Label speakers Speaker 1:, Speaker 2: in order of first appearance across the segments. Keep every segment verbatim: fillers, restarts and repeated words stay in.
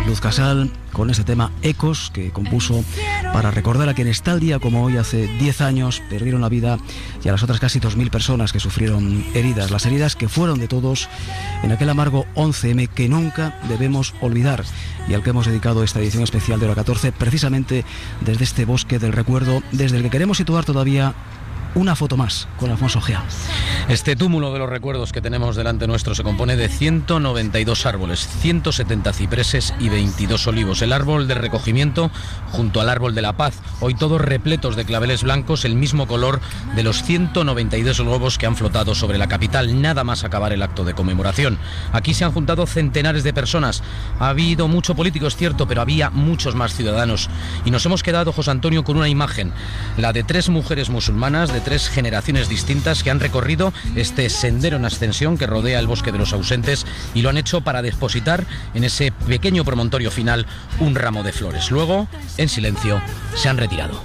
Speaker 1: Luz Casal, con ese tema Ecos, que compuso para recordar a quienes tal día como hoy, hace diez años, perdieron la vida, y a las otras casi dos mil personas que sufrieron heridas. Las heridas que fueron de todos en aquel amargo once eme que nunca debemos olvidar, y al que hemos dedicado esta edición especial de Hora catorce, precisamente desde este bosque del recuerdo, desde el que queremos situar todavía una foto más con Alfonso Gea.
Speaker 2: Este túmulo de los recuerdos que tenemos delante nuestro se compone de ciento noventa y dos árboles, ciento setenta cipreses y veintidós olivos. El árbol de recogimiento junto al árbol de la paz, hoy todos repletos de claveles blancos, el mismo color de los ciento noventa y dos globos que han flotado sobre la capital, nada más acabar el acto de conmemoración. Aquí se han juntado centenares de personas. Ha habido mucho político, es cierto, pero había muchos más ciudadanos. Y nos hemos quedado, José Antonio, con una imagen, la de tres mujeres musulmanas de tres generaciones distintas que han recorrido este sendero en ascensión que rodea el Bosque de los Ausentes, y lo han hecho para depositar en ese pequeño promontorio final un ramo de flores. Luego, en silencio, se han retirado.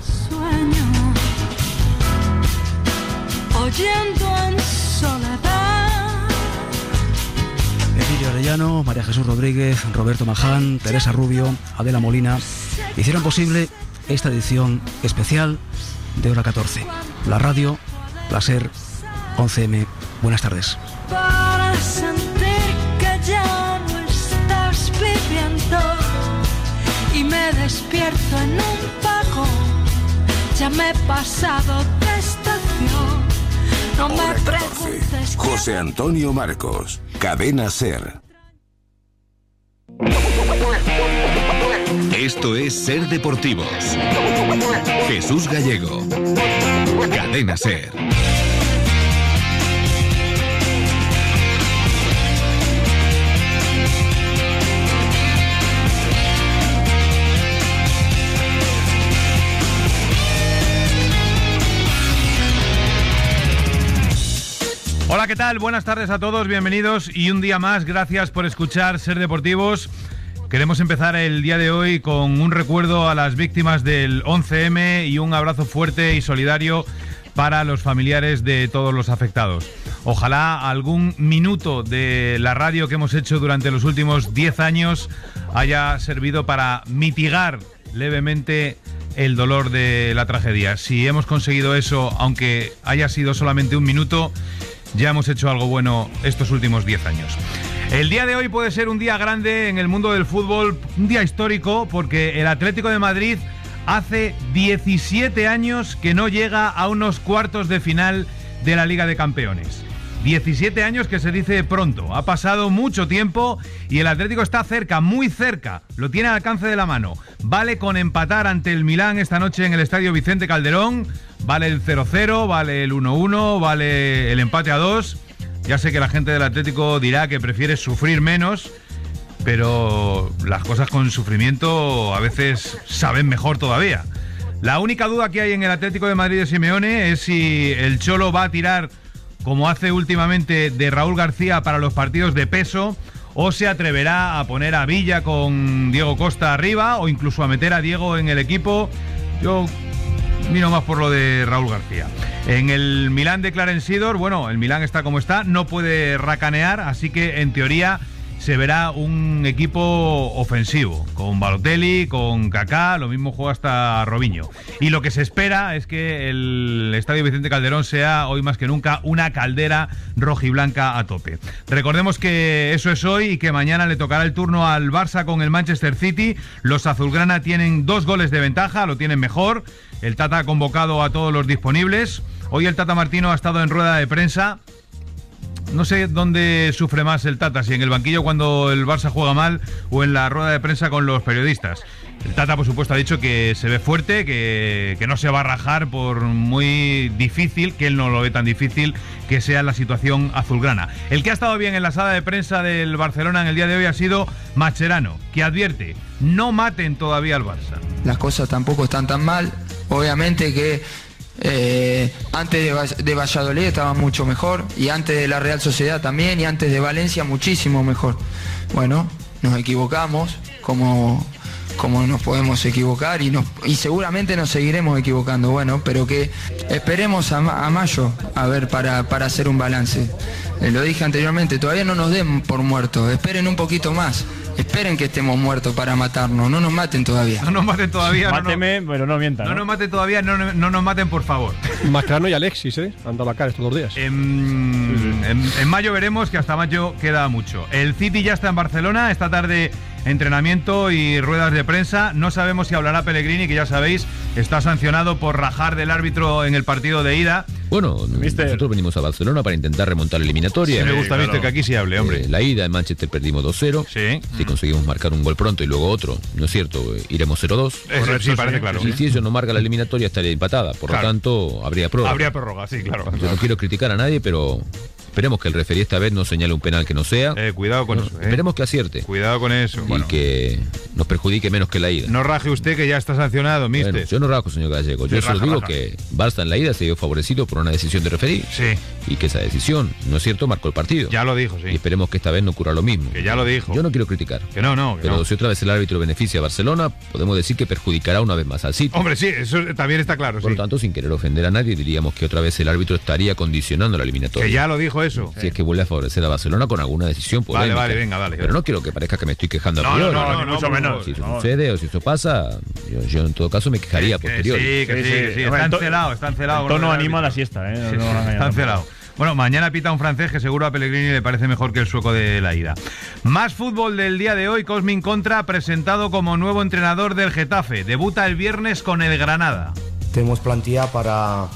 Speaker 1: Emilio Arellano, María Jesús Rodríguez, Roberto Maján, Teresa Rubio, Adela Molina hicieron posible esta edición especial de Hora catorce. La radio, placer, once eme. Buenas tardes.
Speaker 3: Para sentir que ya no estás viviendo y me despierto en un vagón, ya me he pasado de estación. No me preguntes.
Speaker 4: José Antonio Marcos, Cadena SER.
Speaker 5: Esto es Ser Deportivos. Jesús Gallego. Cadena SER.
Speaker 6: Hola, ¿qué tal? Buenas tardes a todos, bienvenidos y un día más, gracias por escuchar Ser Deportivos. Queremos empezar el día de hoy con un recuerdo a las víctimas del once eme y un abrazo fuerte y solidario para los familiares de todos los afectados. Ojalá algún minuto de la radio que hemos hecho durante los últimos diez años haya servido para mitigar levemente el dolor de la tragedia. Si hemos conseguido eso, aunque haya sido solamente un minuto, ya hemos hecho algo bueno estos últimos diez años. El día de hoy puede ser un día grande en el mundo del fútbol, un día histórico, porque el Atlético de Madrid hace diecisiete años que no llega a unos cuartos de final de la Liga de Campeones. diecisiete años que se dice pronto, ha pasado mucho tiempo y el Atlético está cerca, muy cerca, lo tiene al alcance de la mano. Vale con empatar ante el Milán esta noche en el Estadio Vicente Calderón, vale el cero cero, vale el uno uno, vale el empate a dos. Ya sé que la gente del Atlético dirá que prefiere sufrir menos, pero las cosas con sufrimiento a veces saben mejor todavía. La única duda que hay en el Atlético de Madrid de Simeone es si el Cholo va a tirar, como hace últimamente, de Raúl García para los partidos de peso, o se atreverá a poner a Villa con Diego Costa arriba, o incluso a meter a Diego en el equipo. Yo miro más por lo de Raúl García. En el Milán de Clarence Seedorf, bueno, el Milán está como está, no puede racanear, así que en teoría se verá un equipo ofensivo, con Balotelli, con Kaká, lo mismo juega hasta Robinho. Y lo que se espera es que el Estadio Vicente Calderón sea, hoy más que nunca, una caldera rojiblanca a tope. Recordemos que eso es hoy y que mañana le tocará el turno al Barça con el Manchester City. Los azulgrana tienen dos goles de ventaja, lo tienen mejor. El Tata ha convocado a todos los disponibles. Hoy el Tata Martino ha estado en rueda de prensa. No sé dónde sufre más el Tata, si en el banquillo cuando el Barça juega mal o en la rueda de prensa con los periodistas. El Tata, por supuesto, ha dicho que se ve fuerte, que, que no se va a rajar por muy difícil, que él no lo ve tan difícil que sea la situación azulgrana. El que ha estado bien en la sala de prensa del Barcelona en el día de hoy ha sido Mascherano, que advierte, no maten todavía al Barça.
Speaker 7: Las cosas tampoco están tan mal, obviamente que Eh, antes de, de Valladolid estaba mucho mejor, y antes de la Real Sociedad también, y antes de Valencia muchísimo mejor. Bueno, nos equivocamos, como, como nos podemos equivocar, y, nos, y seguramente nos seguiremos equivocando. Bueno, pero que esperemos a, a mayo a ver para, para hacer un balance. Eh, lo dije anteriormente, todavía no nos den por muertos, esperen un poquito más. esperen que estemos muertos para matarnos, no nos maten todavía.
Speaker 6: No nos maten todavía.
Speaker 8: Máteme,
Speaker 6: no,
Speaker 8: pero no mientan.
Speaker 6: No,
Speaker 8: ¿no?
Speaker 6: nos maten todavía, no, no nos maten, por favor.
Speaker 9: Mascherano y Alexis, ¿eh? Han dado la cara estos dos días.
Speaker 6: En, sí, sí. En, en mayo veremos, que hasta mayo queda mucho. El City ya está en Barcelona, esta tarde entrenamiento y ruedas de prensa. No sabemos si hablará Pellegrini, que ya sabéis, está sancionado por rajar del árbitro en el partido de ida.
Speaker 10: Bueno, Mister. nosotros venimos a Barcelona para intentar remontar la eliminatoria.
Speaker 6: Sí, me gusta, sí, claro. Mister, que aquí sí hable, hombre.
Speaker 10: Eh, la ida en Manchester perdimos dos cero.
Speaker 6: Sí.
Speaker 10: Si mm. conseguimos marcar un gol pronto y luego otro, ¿no es cierto? Iremos cero dos.
Speaker 6: Eh, sí, parece claro.
Speaker 10: Y si ellos no marcan la eliminatoria, estaría empatada. Por claro. lo tanto, habría prórroga.
Speaker 6: Habría prórroga, sí, claro.
Speaker 10: Yo no quiero criticar a nadie, pero esperemos que el referí esta vez no señale un penal que no sea.
Speaker 6: Eh, cuidado con
Speaker 10: no,
Speaker 6: eso. Eh.
Speaker 10: Esperemos que acierte.
Speaker 6: Cuidado con eso.
Speaker 10: Y
Speaker 6: bueno.
Speaker 10: que nos perjudique menos que la ida.
Speaker 6: No raje usted, que ya está sancionado, mister.
Speaker 10: Bueno, yo no rajo, señor Gallego. Yo sí, solo raja, digo raja. que Barça en la ida se vio favorecido por una decisión de referí.
Speaker 6: Sí.
Speaker 10: Y que esa decisión, ¿no es cierto?, marcó el partido.
Speaker 6: Ya lo dijo, sí.
Speaker 10: Y esperemos que esta vez no ocurra lo mismo.
Speaker 6: Que ya lo dijo.
Speaker 10: Yo no quiero criticar.
Speaker 6: Que no, no. Que
Speaker 10: pero
Speaker 6: no.
Speaker 10: si otra vez el árbitro beneficia a Barcelona, podemos decir que perjudicará una vez más al City.
Speaker 6: Hombre, sí, eso también está claro.
Speaker 10: Por
Speaker 6: sí.
Speaker 10: lo tanto, sin querer ofender a nadie, diríamos que otra vez el árbitro estaría condicionando la eliminatoria.
Speaker 6: Que ya lo dijo eso.
Speaker 10: Si
Speaker 6: sí.
Speaker 10: es que vuelve a favorecer a Barcelona con alguna decisión polémica.
Speaker 6: Vale, vale, venga, vale.
Speaker 10: Pero no quiero que parezca que me estoy quejando
Speaker 6: no,
Speaker 10: a priori.
Speaker 6: No, no, no,
Speaker 8: no, mucho
Speaker 6: no,
Speaker 8: menos.
Speaker 10: Si eso
Speaker 8: no.
Speaker 10: sucede o si eso pasa, yo, yo en todo caso me quejaría
Speaker 6: que,
Speaker 10: posterior.
Speaker 6: Sí, que sí, que sí. sí. Están celados, están celados.
Speaker 8: El tono anima a la siesta, ¿eh?
Speaker 6: Sí,
Speaker 8: no, no, no,
Speaker 6: están celados. Bueno, mañana pita un francés que seguro a Pellegrini le parece mejor que el sueco de la ida. Más fútbol del día de hoy. Cosmin Contra, presentado como nuevo entrenador del Getafe. Debuta el viernes con el Granada.
Speaker 11: Tenemos plantilla para,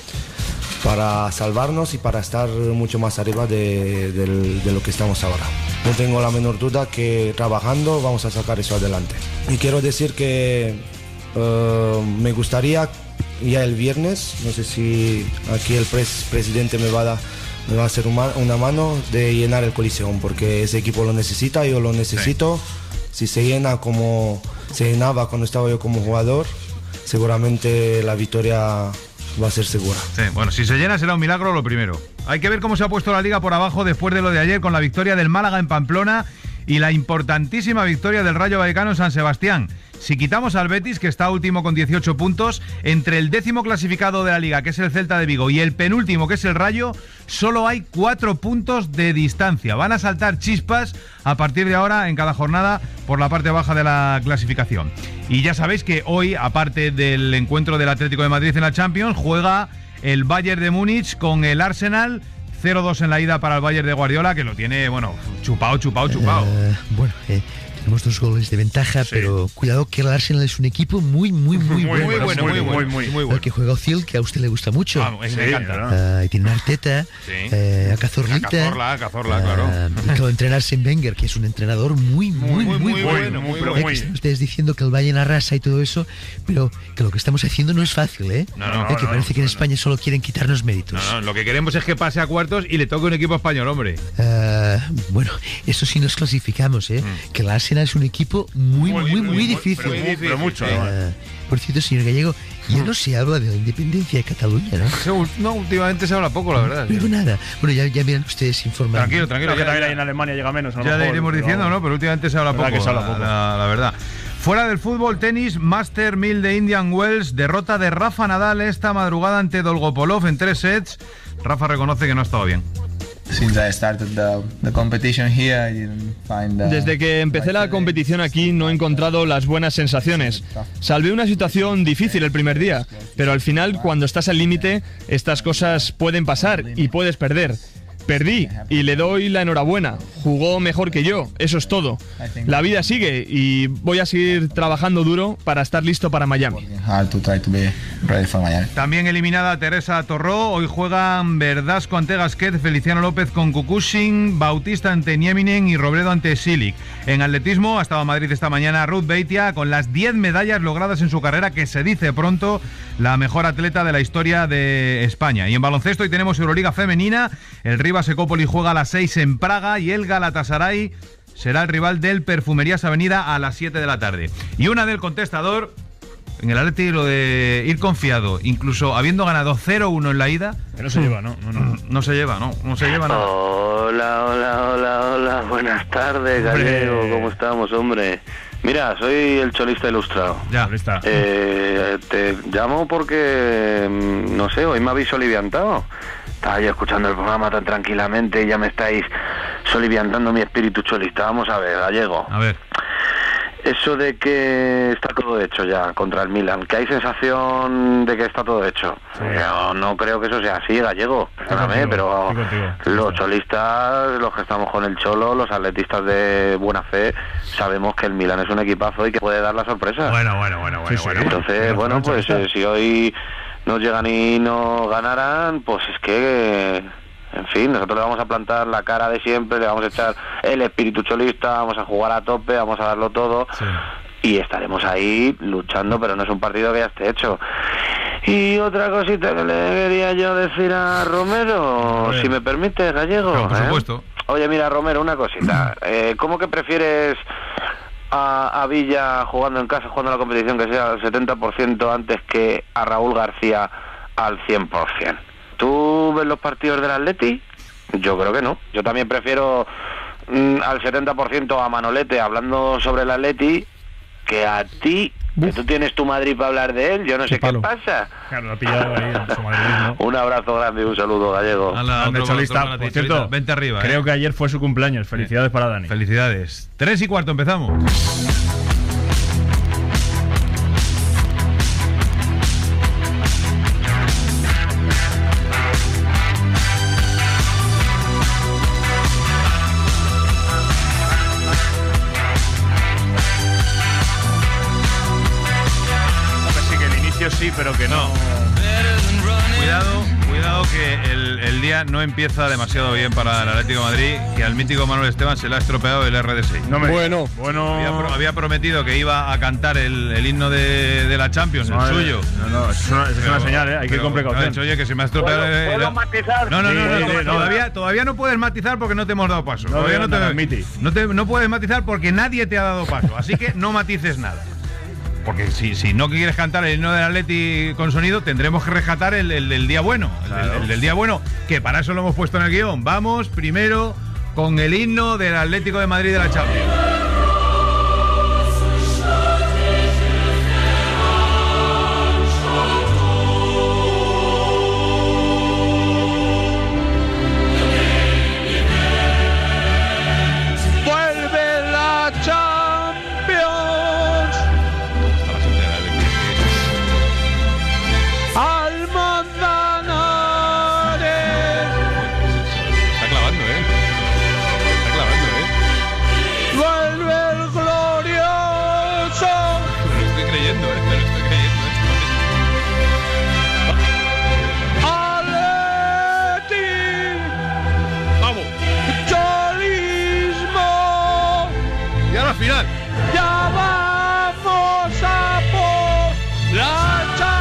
Speaker 11: para salvarnos y para estar mucho más arriba de, de, de lo que estamos ahora. No tengo la menor duda que trabajando vamos a sacar eso adelante. Y quiero decir que uh, me gustaría ya el viernes, no sé si aquí el pres, presidente me va a dar, me va a hacer una, una mano de llenar el Coliseum, porque ese equipo lo necesita, yo lo necesito. Sí. Si se llena como se llenaba cuando estaba yo como jugador, seguramente la victoria va a ser segura.
Speaker 6: Sí, bueno, si se llena será un milagro lo primero. Hay que ver cómo se ha puesto la liga por abajo después de lo de ayer con la victoria del Málaga en Pamplona y la importantísima victoria del Rayo Vallecano en San Sebastián. Si quitamos al Betis, que está último con dieciocho puntos, entre el décimo clasificado de la liga, que es el Celta de Vigo, y el penúltimo, que es el Rayo, solo hay cuatro puntos de distancia. Van a saltar chispas a partir de ahora en cada jornada por la parte baja de la clasificación. Y ya sabéis que hoy, aparte del encuentro del Atlético de Madrid en la Champions, juega el Bayern de Múnich con el Arsenal. cero dos en la ida para el Bayern de Guardiola, que lo tiene, bueno, chupado, chupado, chupado.
Speaker 12: Uh, bueno, eh, tenemos dos goles de ventaja, sí. Pero cuidado que el Arsenal es un equipo muy, muy, muy,
Speaker 6: muy
Speaker 12: bueno.
Speaker 6: Muy bueno, muy, muy, muy, muy, muy bueno.
Speaker 12: Que juega Ozil, que a usted le gusta mucho.
Speaker 6: Ah, sí, me encanta, ¿no?
Speaker 12: Uh, y tiene Arteta,
Speaker 6: sí.
Speaker 12: eh, a Cazorlita.
Speaker 6: A Cazorla, a Cazorla, uh, claro.
Speaker 12: Y que lo entrena Arsene Wenger, que es un entrenador muy, muy, muy, muy, muy bueno. Muy, muy, muy. Están ustedes diciendo que el Bayern arrasa y todo eso, pero que lo que estamos haciendo no es fácil, ¿eh?
Speaker 6: No, no,
Speaker 12: eh que
Speaker 6: no,
Speaker 12: parece
Speaker 6: no,
Speaker 12: que en
Speaker 6: no,
Speaker 12: España
Speaker 6: no.
Speaker 12: solo quieren quitarnos méritos.
Speaker 6: No, no, lo que queremos es que pase a cuartos y le toque un equipo español, hombre.
Speaker 12: Uh, bueno, eso sí nos clasificamos, ¿eh? Mm. Que el Arsenal es un equipo muy, muy, muy, muy, muy difícil.
Speaker 6: Muy difícil,
Speaker 8: pero mucho.
Speaker 12: Uh, ¿no? Por cierto, señor Gallego, ya no se habla de la independencia de Cataluña, ¿no?
Speaker 6: No, últimamente se habla poco, la verdad.
Speaker 12: Pero
Speaker 6: sí.
Speaker 12: nada. Bueno, ya, ya miran ustedes informando.
Speaker 6: Tranquilo, tranquilo.
Speaker 8: No,
Speaker 6: ya,
Speaker 8: que también
Speaker 6: ya,
Speaker 8: ahí en Alemania llega menos. A lo
Speaker 6: ya
Speaker 8: mejor,
Speaker 6: le iremos
Speaker 8: pero...
Speaker 6: diciendo, ¿no? Pero últimamente se habla poco,
Speaker 8: que se habla poco.
Speaker 6: La, la verdad. Fuera del fútbol, tenis, Master mil de Indian Wells, derrota de Rafa Nadal esta madrugada ante Dolgopolov en tres sets. Rafa reconoce que no ha estado bien.
Speaker 13: Desde que empecé la competición aquí no he encontrado las buenas sensaciones. Salvé una situación difícil el primer día, pero al final, cuando estás al límite, estas cosas pueden pasar y puedes perder. Perdí y le doy la enhorabuena. Jugó mejor que yo, eso es todo. La vida sigue y voy a seguir trabajando duro para estar listo para Miami.
Speaker 6: También eliminada Teresa Torró. Hoy juegan Verdasco ante Gasquet, Feliciano López con Kukushin, Bautista ante Nieminen y Robledo ante Silic. En atletismo ha estado en Madrid esta mañana Ruth Beitia con las diez medallas logradas en su carrera, que se dice pronto la mejor atleta de la historia de España. Y en baloncesto hoy tenemos Euroliga femenina. El Rivas Ecópoli juega a las seis en Praga y el Galatasaray será el rival del Perfumerías Avenida a las siete de la tarde. Y una del contestador, en el Atleti lo de ir confiado, incluso habiendo ganado cero uno en la ida.
Speaker 8: Que no se lleva, ¿no? No, no.
Speaker 6: No se lleva, no, no se lleva nada.
Speaker 14: Hola, hola, hola, hola, buenas tardes, Gallego, ¿cómo estamos, hombre? Mira, soy el cholista ilustrado.
Speaker 6: Ya,
Speaker 8: está.
Speaker 14: Eh, te llamo porque, no sé, hoy me habéis oliviantado. Estaba yo escuchando el programa tan tranquilamente y ya me estáis soliviantando mi espíritu cholista. Vamos a ver, Gallego.
Speaker 6: A ver.
Speaker 14: Eso de que está todo hecho ya contra el Milan, que hay sensación de que está todo hecho. Sí. Yo no creo que eso sea así, Gallego, perdóname, pero los cholistas, los que estamos con el Cholo, los atletistas de buena fe, sabemos que el Milan es un equipazo y que puede dar la sorpresa.
Speaker 6: Bueno, bueno, bueno, bueno.
Speaker 14: Sí, sí. bueno Entonces, bueno, bueno pues eh, si hoy nos llegan y no ganaran, pues es que... En fin, nosotros le vamos a plantar la cara de siempre, le vamos a echar el espíritu cholista, vamos a jugar a tope, vamos a darlo todo sí. y estaremos ahí luchando, pero no es un partido que ya esté hecho. Y otra cosita que le quería yo decir a Romero, si me permite, Gallego.
Speaker 6: No, por
Speaker 14: ¿eh?
Speaker 6: supuesto.
Speaker 14: Oye, mira, Romero, una cosita. Eh, ¿Cómo que prefieres a, a Villa jugando en casa, jugando la competición, que sea al setenta por ciento antes que a Raúl García al cien por ciento? ¿Tú ves los partidos del Atleti? Yo creo que no. Yo también prefiero mm, al setenta por ciento a Manolete hablando sobre el Atleti que a ti, que tú tienes tu Madrid para hablar de él. Yo no qué sé palo. qué pasa.
Speaker 8: Claro, lo ha pillado ahí en su madridismo.
Speaker 14: Un abrazo grande y un saludo, Gallego.
Speaker 8: Grande cholista. Por cierto,
Speaker 6: vente arriba.
Speaker 8: Creo
Speaker 6: eh.
Speaker 8: que ayer fue su cumpleaños. Felicidades sí. para Dani.
Speaker 6: Felicidades. Tres y cuarto, empezamos.
Speaker 8: Sí, pero que no.
Speaker 6: Cuidado, cuidado que el, el día no empieza demasiado bien para el Atlético de Madrid, que al mítico Manuel Esteban se le ha estropeado el R D seis.
Speaker 8: No me
Speaker 9: bueno,
Speaker 8: bueno.
Speaker 6: Había, había prometido que iba a cantar el, el himno de, de la Champions,
Speaker 8: no,
Speaker 6: el suyo.
Speaker 8: No, no, es una, es pero, una señal, ¿eh? Hay que ir con precaución.
Speaker 6: Dicho, oye, que se me ha estropeado.
Speaker 15: ¿Puedo, ¿puedo matizar?
Speaker 6: No, no, no,
Speaker 8: sí,
Speaker 6: no,
Speaker 8: sí,
Speaker 6: no,
Speaker 8: no
Speaker 6: todavía,
Speaker 8: no.
Speaker 6: todavía no puedes matizar porque no te hemos dado paso.
Speaker 8: No,
Speaker 6: todavía
Speaker 8: no,
Speaker 6: no,
Speaker 8: no,
Speaker 6: te, no, te, no puedes matizar porque nadie te ha dado paso. Así que no matices nada. Porque si, si no quieres cantar el himno del Atleti con sonido, tendremos que rescatar el, el del día bueno. El, claro. el, el del día bueno, que para eso lo hemos puesto en el guión. Vamos primero con el himno del Atlético de Madrid de la Champions.
Speaker 15: ¡Vuelve la Champions!
Speaker 6: Final.
Speaker 15: Ya vamos a por la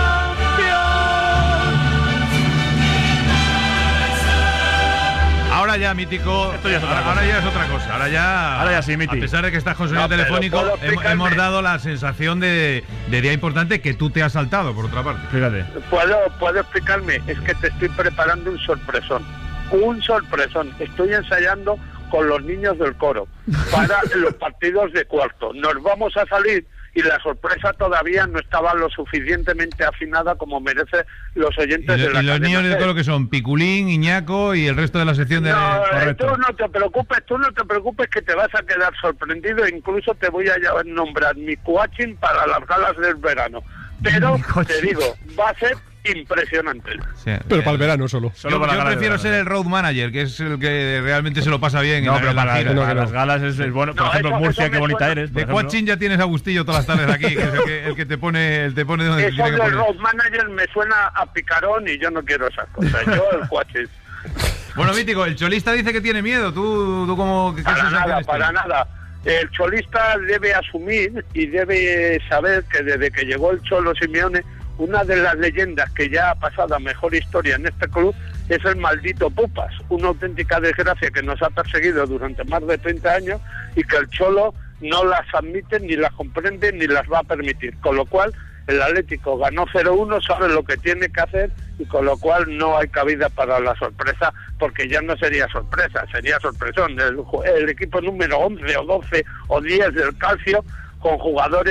Speaker 15: Champions.
Speaker 6: Ahora ya, mítico.
Speaker 8: Esto ya es otra
Speaker 6: ahora
Speaker 8: cosa.
Speaker 6: ya es otra cosa. Ahora ya.
Speaker 8: Ahora ya sí, Miti.
Speaker 6: A pesar de que estás con sonido no, telefónico, hemos, hemos dado la sensación de, de día importante que tú te has saltado, por otra parte.
Speaker 8: Fíjate.
Speaker 15: ¿Puedo, puedo explicarme? Es que te estoy preparando un sorpresón. Un sorpresón. Estoy ensayando con los niños del coro para los partidos de cuarto. Nos vamos a salir y la sorpresa todavía no estaba lo suficientemente afinada como merece los oyentes
Speaker 6: y lo,
Speaker 15: de la
Speaker 6: y los niños del coro que son Piculín, Iñaco y el resto de la sección de...
Speaker 15: No,
Speaker 6: correcto.
Speaker 15: Tú no te preocupes, tú no te preocupes que te vas a quedar sorprendido, incluso te voy a nombrar mi coaching para las galas del verano. Pero te digo, va a ser impresionante.
Speaker 6: Sí,
Speaker 9: pero eh, para el verano solo.
Speaker 6: solo yo para yo prefiero ser el road manager, que es el que realmente se lo pasa bien.
Speaker 8: No,
Speaker 6: en
Speaker 8: pero
Speaker 6: la,
Speaker 8: para,
Speaker 6: en la
Speaker 8: no, para las galas es, es bueno. Por no, ejemplo, eso, Murcia, eso qué bonita suena. Eres.
Speaker 6: De coaching ya tienes a Agustillo todas las tardes aquí, que es el que, el que te pone, el te pone donde
Speaker 15: eso
Speaker 6: te tiene que poner.
Speaker 15: Eso del road manager me suena a picarón y yo no quiero esas cosas. Yo el coaching.
Speaker 6: Bueno, Mítico, el cholista dice que tiene miedo. ¿Tú, tú cómo, qué
Speaker 15: para nada, para nada. El cholista debe asumir y debe saber que desde que llegó el Cholo Simeone, una de las leyendas que ya ha pasado a mejor historia en este club es el maldito Pupas, una auténtica desgracia que nos ha perseguido durante más de treinta años y que el Cholo no las admite, ni las comprende, ni las va a permitir. Con lo cual, el Atlético ganó cero uno, sabe lo que tiene que hacer y con lo cual no hay cabida para la sorpresa, porque ya no sería sorpresa, sería sorpresón. El, el equipo número once o doce o diez del Calcio, con jugadores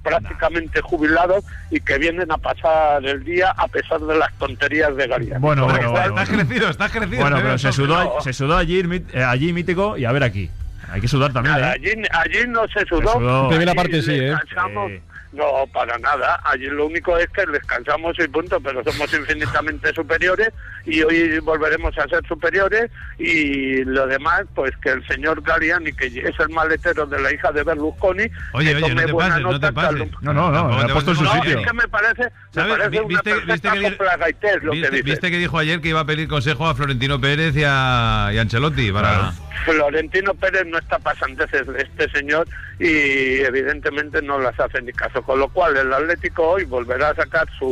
Speaker 15: prácticamente jubilados y que vienen a pasar el día a pesar de las tonterías de Galiani.
Speaker 8: Bueno, bueno, bueno.
Speaker 6: Estás crecido, estás crecido.
Speaker 8: Bueno,
Speaker 6: ¿eh?
Speaker 8: pero se sudó, no. se sudó allí, eh, allí Mítico y a ver aquí. Hay que sudar también,
Speaker 15: Nada,
Speaker 8: ¿eh?
Speaker 15: allí, allí no se sudó.
Speaker 8: Se sudó.
Speaker 9: Primera parte sí, ¿eh?
Speaker 15: Sí. No, para nada. Allí lo único es que descansamos y punto, pero somos infinitamente superiores y hoy volveremos a ser superiores y lo demás, pues que el señor Galliani, que es el maletero de la hija de Berlusconi,
Speaker 6: oye,
Speaker 15: que
Speaker 6: oye, no te pases, no te pases.
Speaker 8: No, no, no, me ha puesto en su
Speaker 15: no,
Speaker 8: sitio.
Speaker 15: Es que me parece, me parece una
Speaker 6: ¿Viste,
Speaker 15: perfecta
Speaker 6: viste,
Speaker 15: copla gaités lo
Speaker 6: viste,
Speaker 15: que dice.
Speaker 6: viste que dijo ayer que iba a pedir consejo a Florentino Pérez y a, y a Ancelotti para...
Speaker 15: Claro. Florentino Pérez no está pasanteces de este señor y evidentemente no las hace ni caso, con lo cual el Atlético hoy volverá a sacar sus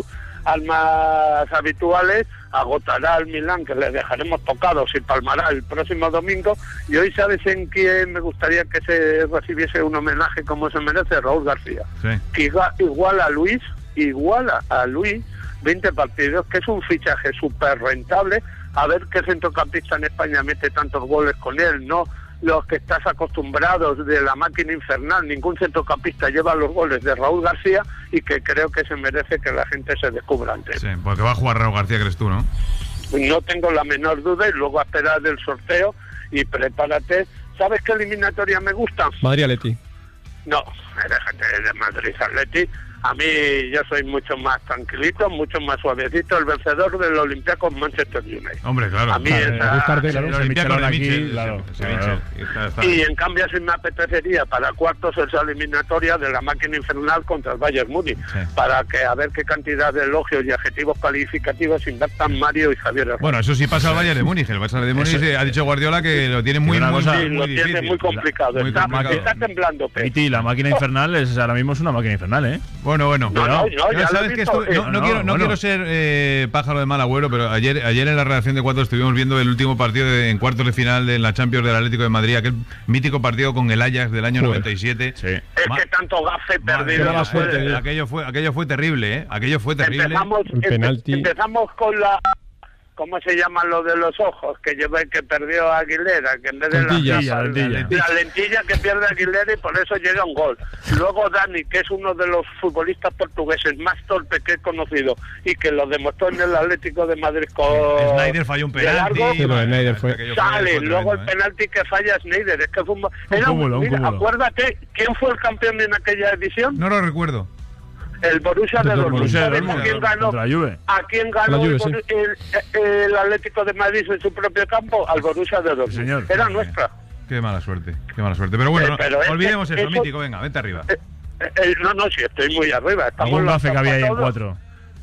Speaker 15: almas habituales, agotará al Milán, que le dejaremos tocados y palmará el próximo domingo, y hoy sabes en quién me gustaría que se recibiese un homenaje como se merece, Raúl García.
Speaker 6: Sí.
Speaker 15: Que igual a Luis, igual a Luis, veinte partidos, que es un fichaje súper rentable. A ver qué centrocampista en España mete tantos goles con él, no los que estás acostumbrados de la máquina infernal. Ningún centrocampista lleva los goles de Raúl García y que creo que se merece que la gente se descubra antes.
Speaker 6: Sí, porque va a jugar Raúl García, crees tú, ¿no?
Speaker 15: No tengo la menor duda y luego a esperar del sorteo y prepárate. ¿Sabes qué eliminatoria me gusta?
Speaker 9: Madrid-Atleti.
Speaker 15: No, déjate de Madrid-Atleti. A mí yo soy mucho más tranquilito, mucho más suavecito, el vencedor del Olympiacos Manchester United.
Speaker 6: Hombre, claro.
Speaker 15: A mí
Speaker 6: claro,
Speaker 15: esa...
Speaker 6: gustarte, claro,
Speaker 8: el
Speaker 6: Olympiacos de
Speaker 8: aquí,
Speaker 6: Michel,
Speaker 8: claro,
Speaker 6: sí,
Speaker 8: claro.
Speaker 6: Está, está.
Speaker 15: Y en cambio si me apetecería para cuartos esa eliminatoria de la máquina infernal contra el Bayern Múnich, sí. Para que a ver qué cantidad de elogios y adjetivos calificativos inviertan Mario y Javier Herrera.
Speaker 6: Bueno, eso sí pasa al Bayern de Múnich. El Bayern de Múnich eso, ha dicho Guardiola que lo tiene muy, muy,
Speaker 8: cosa,
Speaker 6: muy,
Speaker 15: sí,
Speaker 6: muy
Speaker 15: lo
Speaker 6: difícil.
Speaker 15: tiene muy complicado.
Speaker 6: Muy
Speaker 15: está,
Speaker 6: complicado.
Speaker 15: está temblando.
Speaker 8: Y la máquina infernal es ahora mismo es una máquina infernal, ¿eh?
Speaker 6: Bueno, bueno.
Speaker 15: No, no, no, ya
Speaker 6: sabes que esto, no, no, no, quiero, no bueno. quiero ser eh, pájaro de mal agüero, pero ayer ayer en la redacción de Cuatro estuvimos viendo el último partido de, en cuartos de final de la Champions del Atlético de Madrid, aquel mítico partido con el Ajax del año Joder. noventa y siete.
Speaker 15: Sí. Es Ma que tanto gafe perdido.
Speaker 6: No fue, aquello fue aquello fue terrible, ¿eh? Aquello fue terrible.
Speaker 15: Empezamos, empe empezamos con la... ¿Cómo se llama lo de los ojos? Que lleva, que perdió a Aguilera, que en vez de
Speaker 8: lentilla,
Speaker 15: la,
Speaker 8: la, lentilla.
Speaker 15: la lentilla que pierde Aguilera y por eso llega un gol. Luego Dani, que es uno de los futbolistas portugueses más torpes que he conocido y que lo demostró en el Atlético de Madrid con...
Speaker 6: Snyder falló un penalti.
Speaker 9: Sí, lo de Snyder fue...
Speaker 15: Sale, luego el penalti que falla Snyder. Es que fue un... Era un, cúmulo, mira, un acuérdate, ¿quién fue el campeón en aquella edición?
Speaker 6: No lo recuerdo.
Speaker 15: El Borussia de Dortmund. ¿Sabes a quién ganó? ¿A quién ganó
Speaker 9: Juve,
Speaker 15: el,
Speaker 9: sí.
Speaker 15: el, el Atlético de Madrid en su propio campo? Al Borussia de Dortmund.
Speaker 6: Señor.
Speaker 15: Era nuestra.
Speaker 6: Qué mala suerte, qué mala suerte. Pero bueno, eh, pero no, olvidemos eso, eso, Mítico, venga, vete arriba.
Speaker 15: Eh, eh, no, no, sí, estoy muy arriba. Estamos
Speaker 8: algún gafe que había ahí en cuatro.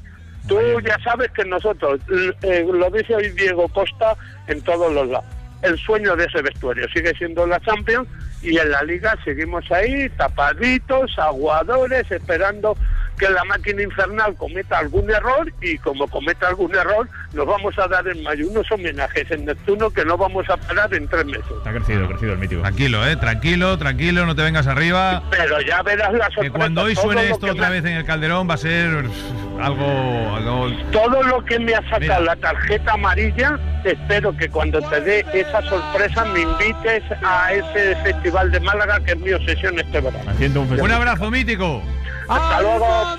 Speaker 15: Tú ya sabes que nosotros, eh, lo dice hoy Diego Costa en todos los lados. El sueño de ese vestuario sigue siendo la Champions y en la Liga seguimos ahí tapaditos, aguadores, esperando que la máquina infernal cometa algún error y como cometa algún error nos vamos a dar en mayo unos homenajes en Neptuno que no vamos a parar en tres meses.
Speaker 8: Ha crecido, ha crecido el Mítico.
Speaker 6: Tranquilo, eh, tranquilo, tranquilo, no te vengas arriba.
Speaker 15: Pero ya verás la sorpresa.
Speaker 6: Que cuando hoy suene esto otra me... vez en el Calderón va a ser algo... algo...
Speaker 15: Todo lo que me ha sacado Mira. la tarjeta amarilla, espero que cuando te dé esa sorpresa me invites a ese festival de Málaga que es mi obsesión este verano.
Speaker 8: Haciendo un,
Speaker 6: un abrazo, Mítico.
Speaker 15: Hasta luego.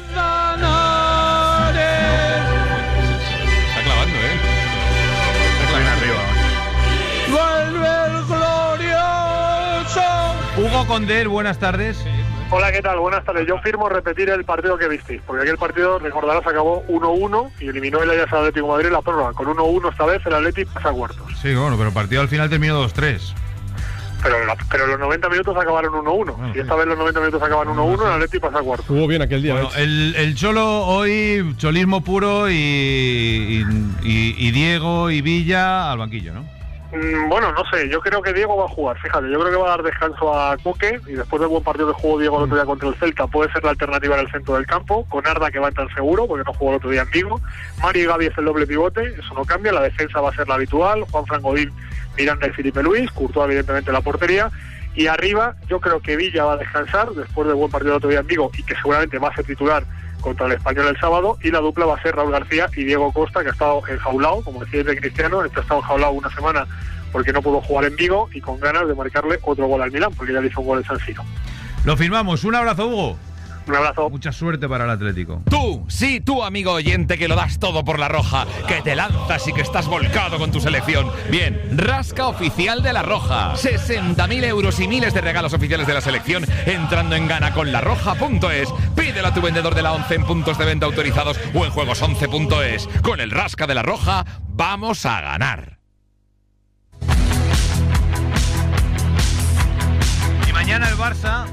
Speaker 6: Está clavando, ¿eh? Está clavando
Speaker 3: arriba. Vuelve el glorioso.
Speaker 6: Hugo Condel, buenas tardes.
Speaker 16: Hola, ¿qué tal? Buenas tardes. Yo firmo repetir el partido que visteis, porque aquel partido, recordarás, acabó uno uno y eliminó el Ajax al Atlético de Madrid la prórroga. Con uno uno esta vez el Atlético pasa a cuartos.
Speaker 6: Sí, bueno, pero el partido al final terminó dos tres.
Speaker 16: Pero, la, pero los noventa minutos acabaron uno uno. Bueno, y esta sí. vez los noventa minutos acaban uno uno, el Atlético pasa a cuartos.
Speaker 9: Estuvo bien aquel día.
Speaker 6: Bueno, el, el Cholo hoy, cholismo puro y, y, y, y Diego y Villa al banquillo, ¿no?
Speaker 16: Mm, bueno, no sé, yo creo que Diego va a jugar, fíjate, yo creo que va a dar descanso a Coque y después del buen partido que jugó Diego el otro día contra el Celta puede ser la alternativa en el centro del campo, con Arda que va a estar seguro porque no jugó el otro día en Vigo, Mario y Gavi es el doble pivote, eso no cambia, la defensa va a ser la habitual, Juan Fran Godín, Miranda y Felipe Luis, Courtois evidentemente la portería. Y arriba, yo creo que Villa va a descansar después del buen partido del otro día en Vigo y que seguramente va a ser titular contra el Español el sábado. Y la dupla va a ser Raúl García y Diego Costa, que ha estado enjaulado, como decía de Cristiano, este ha estado enjaulado una semana porque no pudo jugar en Vigo y con ganas de marcarle otro gol al Milán, porque ya le hizo un gol en San Siro.
Speaker 6: Lo firmamos. Un abrazo, Hugo.
Speaker 16: Un abrazo.
Speaker 6: Mucha suerte para el Atlético.
Speaker 17: Tú, sí, tú, amigo oyente, que lo das todo por la Roja, que te lanzas y que estás volcado con tu selección. Bien, rasca oficial de la Roja. sesenta mil euros y miles de regalos oficiales de la selección entrando en gana con la roja punto es. Pídelo a tu vendedor de la once en puntos de venta autorizados o en juegos once punto es. Con el rasca de la Roja, vamos a ganar.
Speaker 6: Y mañana el Barça.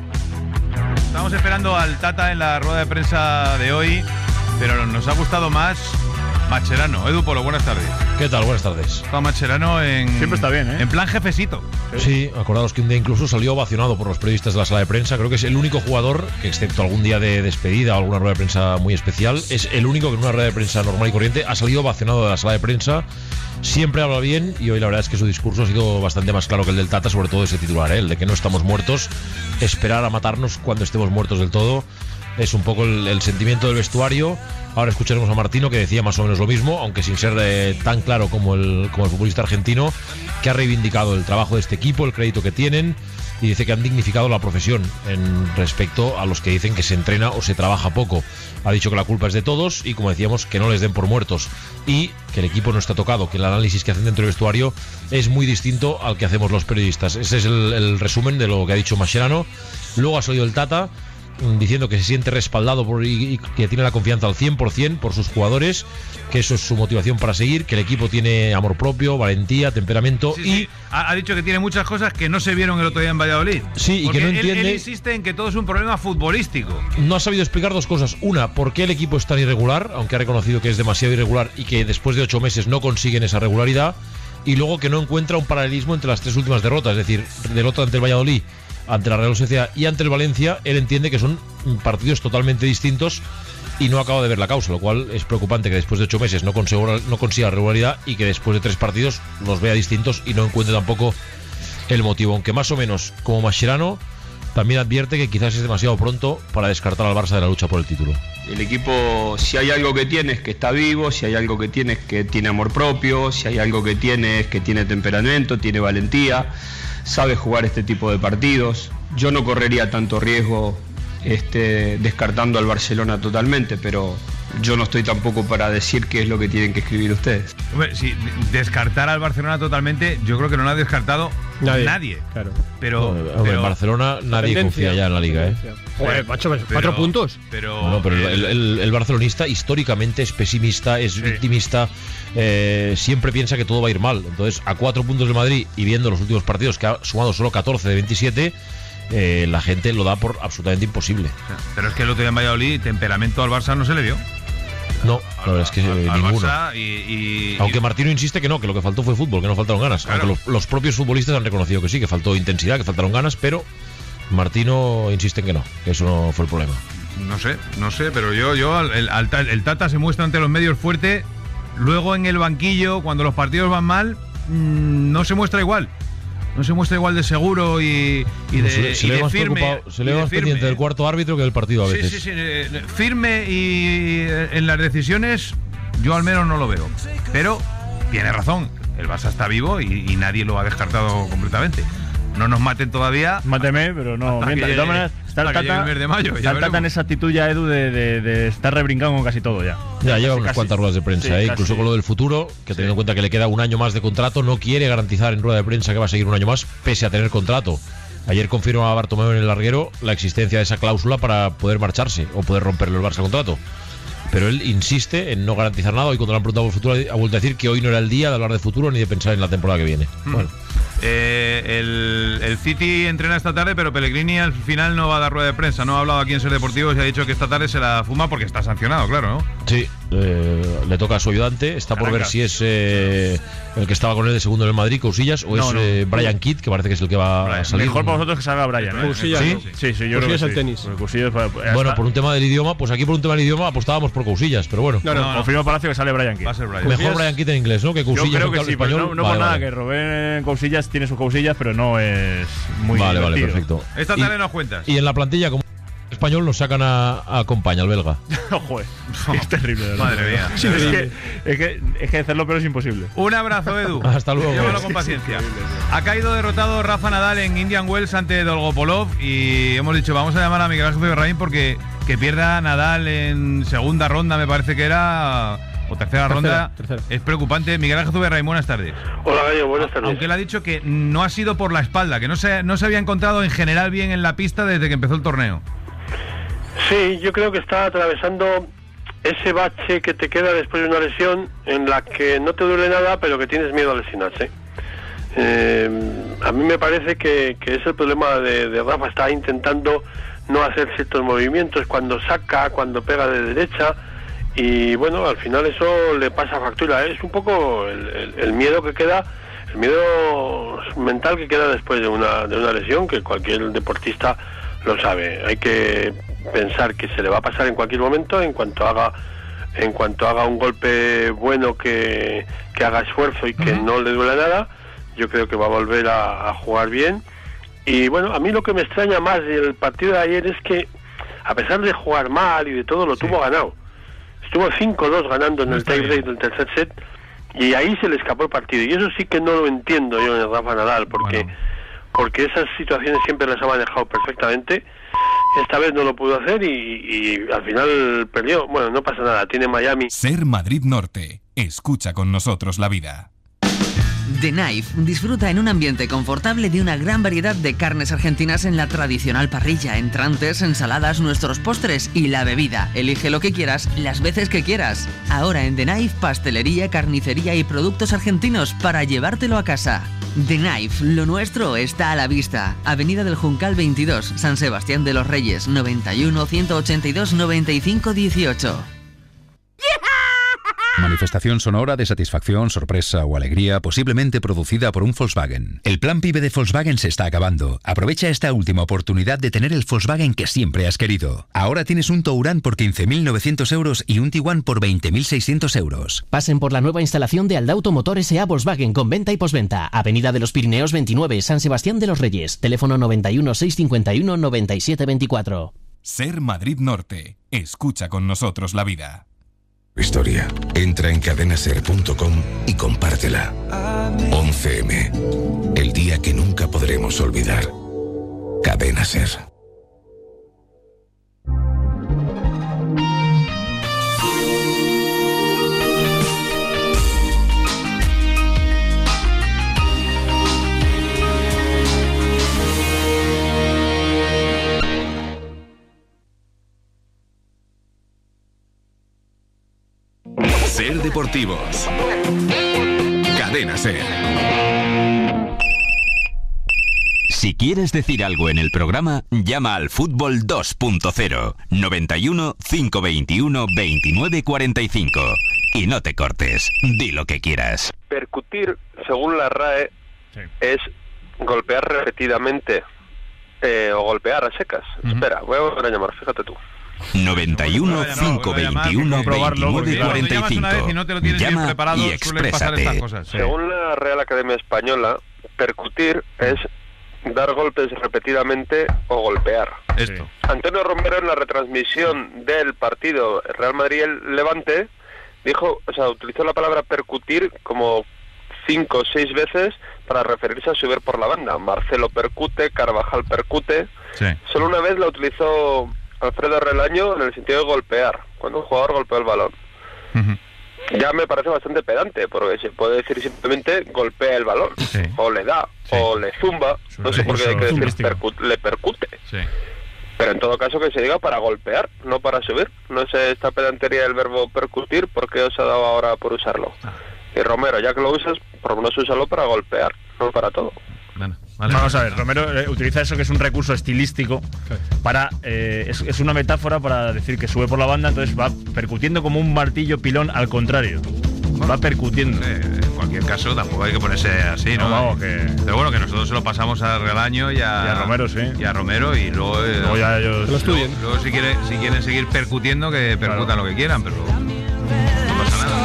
Speaker 6: Estamos esperando al Tata en la rueda de prensa de hoy, pero nos ha gustado más Mascherano. Edu Polo, buenas tardes.
Speaker 18: ¿Qué tal? Buenas tardes.
Speaker 6: Está Mascherano en...
Speaker 8: Siempre está bien, ¿eh?
Speaker 6: En plan jefecito.
Speaker 18: Sí, acordaos que un día incluso salió ovacionado por los periodistas de la sala de prensa. Creo que es el único jugador que, excepto algún día de despedida o alguna rueda de prensa muy especial, es el único que en una rueda de prensa normal y corriente ha salido ovacionado de la sala de prensa. Siempre habla bien y hoy la verdad es que su discurso ha sido bastante más claro que el del Tata, sobre todo ese titular, ¿eh? El de que no estamos muertos, esperar a matarnos cuando estemos muertos del todo. Es un poco el, el sentimiento del vestuario. Ahora escucharemos a Martino, que decía más o menos lo mismo, aunque sin ser eh, tan claro como el, como el futbolista argentino, que ha reivindicado el trabajo de este equipo, el crédito que tienen, y dice que han dignificado la profesión en respecto a los que dicen que se entrena o se trabaja poco. Ha dicho que la culpa es de todos y, como decíamos, que no les den por muertos y que el equipo no está tocado, que el análisis que hacen dentro del vestuario es muy distinto al que hacemos los periodistas. Ese es el, el resumen de lo que ha dicho Mascherano. Luego ha salido el Tata diciendo que se siente respaldado por, y, y que tiene la confianza al cien por ciento por sus jugadores, que eso es su motivación para seguir, que el equipo tiene amor propio, valentía, temperamento.
Speaker 6: Sí,
Speaker 18: y
Speaker 6: sí. Ha, ha dicho que tiene muchas cosas que no se vieron el otro día en Valladolid.
Speaker 18: Sí, y
Speaker 6: porque
Speaker 18: que no
Speaker 6: él,
Speaker 18: entiende.
Speaker 6: Él insiste en que todo es un problema futbolístico.
Speaker 18: No ha sabido explicar dos cosas. Una, por qué el equipo es tan irregular, aunque ha reconocido que es demasiado irregular y que después de ocho meses no consiguen esa regularidad. Y luego que no encuentra un paralelismo entre las tres últimas derrotas, es decir, derrota ante el Valladolid, ante la Real Sociedad y ante el Valencia. Él entiende que son partidos totalmente distintos y no acaba de ver la causa, lo cual es preocupante que después de ocho meses no consiga, no consiga regularidad y que después de tres partidos los vea distintos y no encuentre tampoco el motivo, aunque más o menos como Mascherano también advierte que quizás es demasiado pronto para descartar al Barça de la lucha por el título.
Speaker 19: El equipo, si hay algo que tiene es que está vivo, si hay algo que tiene es que tiene amor propio, si hay algo que tiene es que tiene temperamento, tiene valentía, sabe jugar este tipo de partidos. Yo no correría tanto riesgo este, descartando al Barcelona totalmente, pero yo no estoy tampoco para decir qué es lo que tienen que escribir ustedes.
Speaker 6: Hombre, si descartar al Barcelona totalmente, yo creo que no lo ha descartado nadie. nadie.
Speaker 8: Claro.
Speaker 6: Pero,
Speaker 18: no,
Speaker 6: pero
Speaker 18: en Barcelona nadie tendencia, confía ya en la Liga, ¿eh?
Speaker 8: Joder, macho, cuatro pero, puntos.
Speaker 6: Pero,
Speaker 18: no, pero el, el, el barcelonista históricamente es pesimista, es sí. victimista, eh, siempre piensa que todo va a ir mal. Entonces, a cuatro puntos de Madrid y viendo los últimos partidos, que ha sumado solo catorce de veintisiete, eh, la gente lo da por absolutamente imposible.
Speaker 6: Pero es que el otro día en Valladolid, temperamento al Barça no se le vio.
Speaker 18: No, la verdad es que
Speaker 6: al, al
Speaker 18: ninguno.
Speaker 6: Y, y,
Speaker 18: Aunque
Speaker 6: y...
Speaker 18: Martino insiste que no, que lo que faltó fue fútbol, que no faltaron ganas.
Speaker 6: Claro.
Speaker 18: Aunque los, los propios futbolistas han reconocido que sí, que faltó intensidad, que faltaron ganas, pero Martino insiste en que no, que eso no fue el problema.
Speaker 6: No sé, no sé, pero yo, yo el, el, el Tata se muestra ante los medios fuerte, luego en el banquillo, cuando los partidos van mal, mmm, no se muestra igual. No se muestra igual de seguro y, y de,
Speaker 18: se, se
Speaker 6: y
Speaker 18: le
Speaker 6: de firme.
Speaker 18: Se le va más pendiente del cuarto árbitro que del partido a veces.
Speaker 6: Sí, sí, sí. Firme y en las decisiones, yo al menos no lo veo. Pero tiene razón, el Barça está vivo y, y nadie lo ha descartado completamente. No nos maten todavía.
Speaker 8: Máteme, pero no. Mientras, de todas maneras, está el Tata,
Speaker 6: el de mayo,
Speaker 8: está el Tata en esa actitud ya, Edu, de, de, de estar rebrincando con casi todo ya.
Speaker 18: Ya lleva unas casi, cuantas ruedas de prensa, sí, ¿eh? Incluso con lo del futuro, que teniendo sí. en cuenta que le queda un año más de contrato, no quiere garantizar en rueda de prensa que va a seguir un año más, pese a tener contrato. Ayer confirmaba Bartomeu en el larguero la existencia de esa cláusula para poder marcharse o poder romperle el Barça contrato. Pero él insiste en no garantizar nada. Hoy cuando le han preguntado por el futuro ha vuelto a decir que hoy no era el día de hablar de futuro ni de pensar en la temporada que viene.
Speaker 6: Mm.
Speaker 18: Bueno.
Speaker 6: Eh, el, el City entrena esta tarde, pero Pellegrini al final no va a dar rueda de prensa. No ha hablado aquí en Ser Deportivos y ha dicho que esta tarde se la fuma porque está sancionado, claro, ¿no?
Speaker 18: Sí, eh, le toca a su ayudante. Está por ver si es eh, el que estaba con él de segundo en el Madrid, Cousillas, o no, es no. Eh, Brian Kidd, que parece que es el que va
Speaker 8: Brian.
Speaker 18: a salir.
Speaker 8: Mejor para vosotros que salga Brian, ¿eh?
Speaker 9: Cousillas,
Speaker 18: ¿Sí?
Speaker 9: ¿no?
Speaker 8: Sí, sí, yo creo que
Speaker 9: es el
Speaker 8: sí.
Speaker 9: tenis.
Speaker 8: Para,
Speaker 18: bueno, por un tema del idioma, pues aquí por un tema del idioma apostábamos por Cousillas, pero bueno.
Speaker 8: No, no, no, no. Confirmo Palacio que sale Brian Kidd.
Speaker 6: Va a ser Brian.
Speaker 18: Mejor Brian Kidd en inglés, ¿no? Que Cousillas.
Speaker 8: Yo creo que sí,
Speaker 18: español.
Speaker 8: no, no
Speaker 18: vale,
Speaker 8: por nada,
Speaker 18: vale.
Speaker 8: que Rubén Cousillas tiene sus Cousillas, pero no es muy
Speaker 18: Vale,
Speaker 8: divertido.
Speaker 18: vale, perfecto.
Speaker 6: Esta tarde
Speaker 18: y,
Speaker 6: nos cuentas.
Speaker 18: Y en la plantilla, como español, nos sacan a, a Compaña, al belga.
Speaker 8: Joder, es terrible, ¿verdad?
Speaker 6: Madre mía.
Speaker 8: Sí, es, que, es, que, es que hacerlo peor es imposible.
Speaker 6: Un abrazo, Edu.
Speaker 18: Hasta luego.
Speaker 6: Llévalo con paciencia. Ha caído derrotado Rafa Nadal en Indian Wells ante Dolgopolov y hemos dicho, vamos a llamar a Miguel Ángel Ferraín porque que pierda Nadal en segunda ronda, me parece que era, o tercera, tercera ronda, tercera. Es preocupante. Miguel Ángel Zuberray, buenas tardes.
Speaker 20: Hola, Gallo, buenas tardes.
Speaker 6: Aunque él ha dicho que no ha sido por la espalda, que no se, no se había encontrado en general bien en la pista desde que empezó el torneo.
Speaker 20: Sí, yo creo que está atravesando ese bache que te queda después de una lesión en la que no te duele nada, pero que tienes miedo a lesionarse. Eh, a mí me parece que, que es el problema de, de Rafa. Está intentando no hacer ciertos movimientos cuando saca, cuando pega de derecha, y bueno, al final eso le pasa factura. Es un poco el, el, el miedo que queda, el miedo mental que queda después de una, de una lesión, que cualquier deportista lo sabe. Hay que pensar que se le va a pasar en cualquier momento, en cuanto haga en cuanto haga un golpe bueno, que, que haga esfuerzo y que uh-huh. no le duele nada. Yo creo que va a volver a, a jugar bien. Y bueno, a mí lo que me extraña más del partido de ayer es que, a pesar de jugar mal y de todo, lo sí. tuvo ganado. Estuvo cinco dos ganando en no el tiebreak del tercer set, y ahí se le escapó el partido. Y eso sí que no lo entiendo yo en el Rafa Nadal, porque, bueno. porque esas situaciones siempre las ha manejado perfectamente. Esta vez no lo pudo hacer y, y al final perdió. Bueno, no pasa nada, tiene Miami.
Speaker 5: Ser Madrid Norte. Escucha con nosotros la vida.
Speaker 21: The Knife disfruta en un ambiente confortable de una gran variedad de carnes argentinas en la tradicional parrilla, entrantes, ensaladas, nuestros postres y la bebida. Elige lo que quieras, las veces que quieras. Ahora en The Knife, pastelería, carnicería y productos argentinos para llevártelo a casa. The Knife, lo nuestro está a la vista. Avenida del Juncal veintidós, San Sebastián de los Reyes, noventa y uno, ciento ochenta y dos, noventa y cinco, dieciocho.
Speaker 22: Manifestación sonora de satisfacción, sorpresa o alegría, posiblemente producida por un Volkswagen. El plan PIBE de Volkswagen se está acabando. Aprovecha esta última oportunidad de tener el Volkswagen que siempre has querido. Ahora tienes un Touran por quince mil novecientos euros y un Tiguan por veinte mil seiscientos euros.
Speaker 23: Pasen por la nueva instalación de Aldauto Motor S A Volkswagen con venta y posventa. Avenida de los Pirineos veintinueve, San Sebastián de los Reyes. Teléfono noventa y uno, seiscientos cincuenta y uno, noventa y siete veinticuatro.
Speaker 5: Ser Madrid Norte. Escucha con nosotros la vida.
Speaker 4: Historia. Entra en cadena ser punto com y compártela. once eme. El día que nunca podremos olvidar. Cadena Ser.
Speaker 5: Ser Deportivos. Cadena Ser.
Speaker 24: Si quieres decir algo en el programa, llama al Fútbol dos punto cero, noventa y uno, cinco veintiuno, veintinueve cuarenta y cinco. Y no te cortes, di lo que quieras.
Speaker 15: Percutir, según la R A E, sí. es golpear repetidamente eh, o golpear a secas. Uh-huh. Espera, voy a volver a llamar, fíjate tú.
Speaker 24: noventa y uno, cinco veintiuno, veintinueve cuarenta y cinco. Llama y exprésate.
Speaker 15: Según la Real Academia Española, percutir es dar golpes repetidamente o golpear.
Speaker 6: Esto.
Speaker 15: Antonio Romero, en la retransmisión del partido Real Madrid-Levante, dijo, o sea, utilizó la palabra percutir como cinco o seis veces para referirse a subir por la banda. Marcelo percute, Carvajal percute.
Speaker 6: Sí.
Speaker 15: Solo una vez la utilizó Alfredo Relaño en el sentido de golpear, cuando un jugador golpea el balón. Uh-huh. Ya me parece bastante pedante, porque se puede decir simplemente golpea el balón, sí. o le da, sí. o le zumba, no sé por qué hay que decir percu- le percute.
Speaker 6: Sí.
Speaker 15: Pero en todo caso que se diga para golpear, no para subir. No sé esta pedantería del verbo percutir, ¿por qué os ha dado ahora por usarlo? Ah. Y Romero, ya que lo usas, por lo menos úsalo para golpear, no para todo.
Speaker 8: Bueno, vale. Vamos a ver, Romero eh, utiliza eso que es un recurso estilístico para eh, es, es una metáfora para decir que sube por la banda, entonces va percutiendo como un martillo pilón al contrario. Bueno, va percutiendo.
Speaker 6: Eh, en cualquier caso, tampoco hay que ponerse así, ¿no?
Speaker 8: No, vamos, que...
Speaker 6: Pero bueno, que nosotros se lo pasamos a Relaño y a,
Speaker 8: y a Romero, sí.
Speaker 6: Y a Romero y luego, eh,
Speaker 8: luego ya ellos
Speaker 6: lo estudien. Luego, luego si, quiere, si quieren seguir percutiendo, que percutan claro. lo que quieran, pero no pasa nada.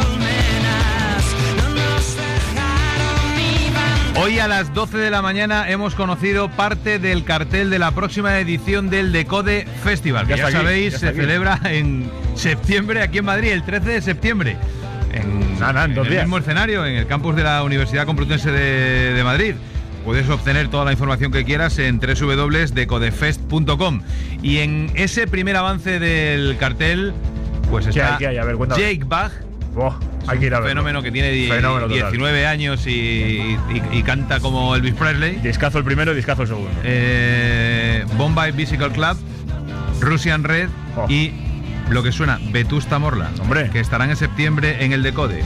Speaker 6: Hoy a las doce de la mañana hemos conocido parte del cartel de la próxima edición del Decode Festival, que ya, ya sabéis, ya se aquí. celebra en septiembre aquí en Madrid, el trece de septiembre, en, nah, nah, en, en el días. mismo escenario, en el campus de la Universidad Complutense de, de Madrid. puedes obtener toda la información que quieras en doble u doble u doble u punto decodefest punto com. Y en ese primer avance del cartel, pues está
Speaker 8: ¿Qué hay, qué hay? A ver, cuéntame.
Speaker 6: Jake Bach.
Speaker 8: Oh, hay que ir a verlo.
Speaker 6: Un fenómeno que tiene die-
Speaker 8: Fenómeno total.
Speaker 6: diecinueve años y, y, y canta como Elvis Presley.
Speaker 8: Discazo el primero y discazo el segundo.
Speaker 6: Eh, Bombay Bicycle Club, Russian Red
Speaker 8: Oh.
Speaker 6: y lo que suena Vetusta Morla,
Speaker 8: Hombre.
Speaker 6: que estarán en septiembre en el Decode.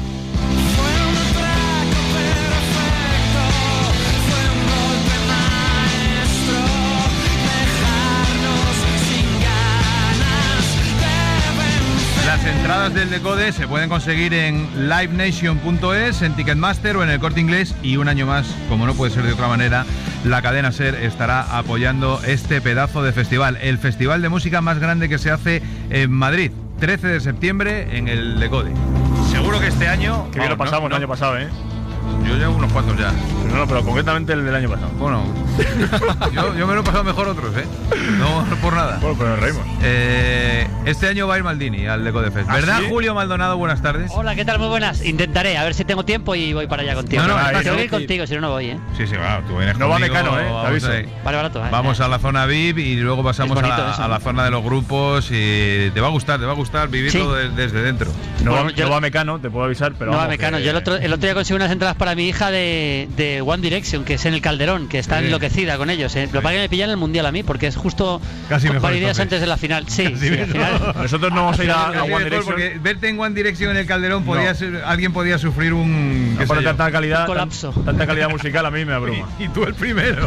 Speaker 6: Las entradas del Decode se pueden conseguir en live nation punto es, en Ticketmaster o en el Corte Inglés, y un año más, como no puede ser de otra manera, la cadena SER estará apoyando este pedazo de festival, el festival de música más grande que se hace en Madrid, trece de septiembre en el Decode. Seguro que este año...
Speaker 8: Que bien lo
Speaker 6: vamos,
Speaker 8: pasamos
Speaker 6: ¿no?
Speaker 8: el año pasado, ¿eh?
Speaker 6: Yo llevo unos cuantos ya.
Speaker 8: No, no, pero concretamente el del año pasado.
Speaker 6: Bueno, yo, yo me lo he pasado mejor otros, ¿eh? No, no por nada.
Speaker 8: Bueno, pues nos reímos.
Speaker 6: Eh, este año va a ir Maldini al Decode Fest.
Speaker 8: ¿Ah,
Speaker 6: ¿Verdad,
Speaker 8: sí?
Speaker 6: Julio Maldonado? Buenas tardes.
Speaker 1: Hola, ¿qué tal? Muy buenas. Intentaré, a ver si tengo tiempo y voy para allá contigo.
Speaker 6: No, no,
Speaker 1: Tengo
Speaker 6: estás-
Speaker 1: que ir contigo, si no, no voy, ¿eh?
Speaker 6: Sí, sí, claro, tú vienes
Speaker 8: No va
Speaker 6: conmigo,
Speaker 8: Mecano, ¿eh? Te
Speaker 6: vamos
Speaker 8: aviso.
Speaker 6: ahí.
Speaker 1: Vale, barato. ¿eh?
Speaker 6: Vamos a la zona V I P y luego pasamos
Speaker 1: Es
Speaker 6: a,
Speaker 1: bonito
Speaker 6: la,
Speaker 1: eso,
Speaker 6: a
Speaker 1: ¿no?
Speaker 6: la zona de los grupos y te va a gustar, te va a gustar vivirlo
Speaker 1: Sí.
Speaker 6: de- desde dentro.
Speaker 8: No,
Speaker 1: Bueno,
Speaker 8: va,
Speaker 1: yo-
Speaker 8: no va Mecano, te puedo avisar, pero
Speaker 1: no,
Speaker 8: vamos,
Speaker 1: Mecano.
Speaker 8: que-
Speaker 1: Yo el otro, el otro día conseguí unas entradas para mi hija de, de One Direction, que es en el Calderón, que está
Speaker 6: Sí.
Speaker 1: enloquecida con ellos. ¿eh? Lo que pasa es que me pillan en el Mundial a mí, porque es justo
Speaker 6: Casi
Speaker 1: un
Speaker 6: mejor,
Speaker 1: par de días
Speaker 6: entonces.
Speaker 1: antes de la final. Sí,
Speaker 6: Casi
Speaker 1: sí, al
Speaker 6: mejor.
Speaker 1: final.
Speaker 8: Nosotros no vamos a ir a, a
Speaker 6: Casi
Speaker 8: One
Speaker 6: mejor,
Speaker 8: Direction.
Speaker 6: porque verte en One Direction en el Calderón,
Speaker 8: No.
Speaker 6: podía ser- alguien podía sufrir un... qué
Speaker 8: No, por
Speaker 6: sé yo.
Speaker 8: tanta calidad,
Speaker 1: Un colapso.
Speaker 8: tan- tanta calidad musical a mí me abruma.
Speaker 6: Y, y tú el primero.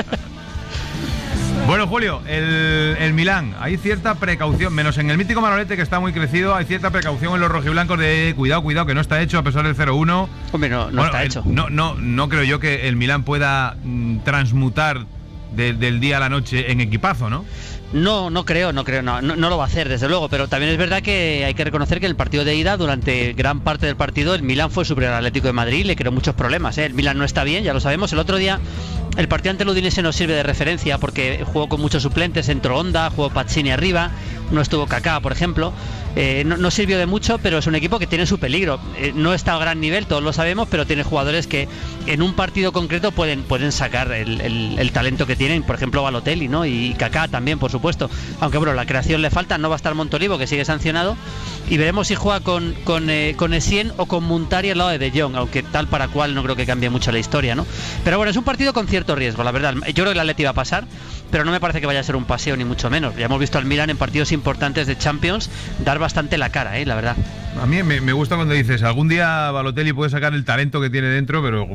Speaker 6: Bueno, Julio, el, el Milán, hay cierta precaución, menos en el mítico Manolete, que está muy crecido, hay cierta precaución en los rojiblancos de cuidado, cuidado, que no está hecho a pesar del cero uno.
Speaker 1: Hombre, no, no
Speaker 6: Bueno,
Speaker 1: está
Speaker 6: el-
Speaker 1: hecho.
Speaker 6: No, no, no creo yo que el Milán pueda mm, transmutar de- del día a la noche en equipazo, ¿no?
Speaker 1: No, no creo, no creo, no, no, no lo va a hacer, desde luego, pero también es verdad que hay que reconocer que en el partido de ida, durante gran parte del partido, el Milán fue superior al Atlético de Madrid y le creó muchos problemas, ¿eh? El Milán no está bien, ya lo sabemos. El otro día, el partido ante el Udinese nos sirve de referencia porque jugó con muchos suplentes, entró Honda, jugó Pacini arriba, no estuvo Kaká, por ejemplo. Eh, no, no sirvió de mucho, pero es un equipo que tiene su peligro. Eh, no está a gran nivel, todos lo sabemos, pero tiene jugadores que en un partido concreto pueden, pueden sacar el, el- el talento que tienen, por ejemplo Balotelli, ¿no? Y Kaká también, por supuesto. Aunque bueno, la creación le falta, no va a estar Montolivo, que sigue sancionado, y veremos si juega con, con, eh, con Essien o con Muntari al lado de De Jong, aunque tal para cual no creo que cambie mucho la historia, ¿no? Pero bueno, es un partido con cierto riesgo, la verdad. Yo creo que el Atleti va a pasar, pero no me parece que vaya a ser un paseo ni mucho menos. Ya hemos visto al Milan en partidos importantes de Champions dar bastante la cara, ¿eh? La verdad.
Speaker 6: A mí me, me gusta cuando dices, algún día Balotelli puede sacar el talento que tiene dentro, pero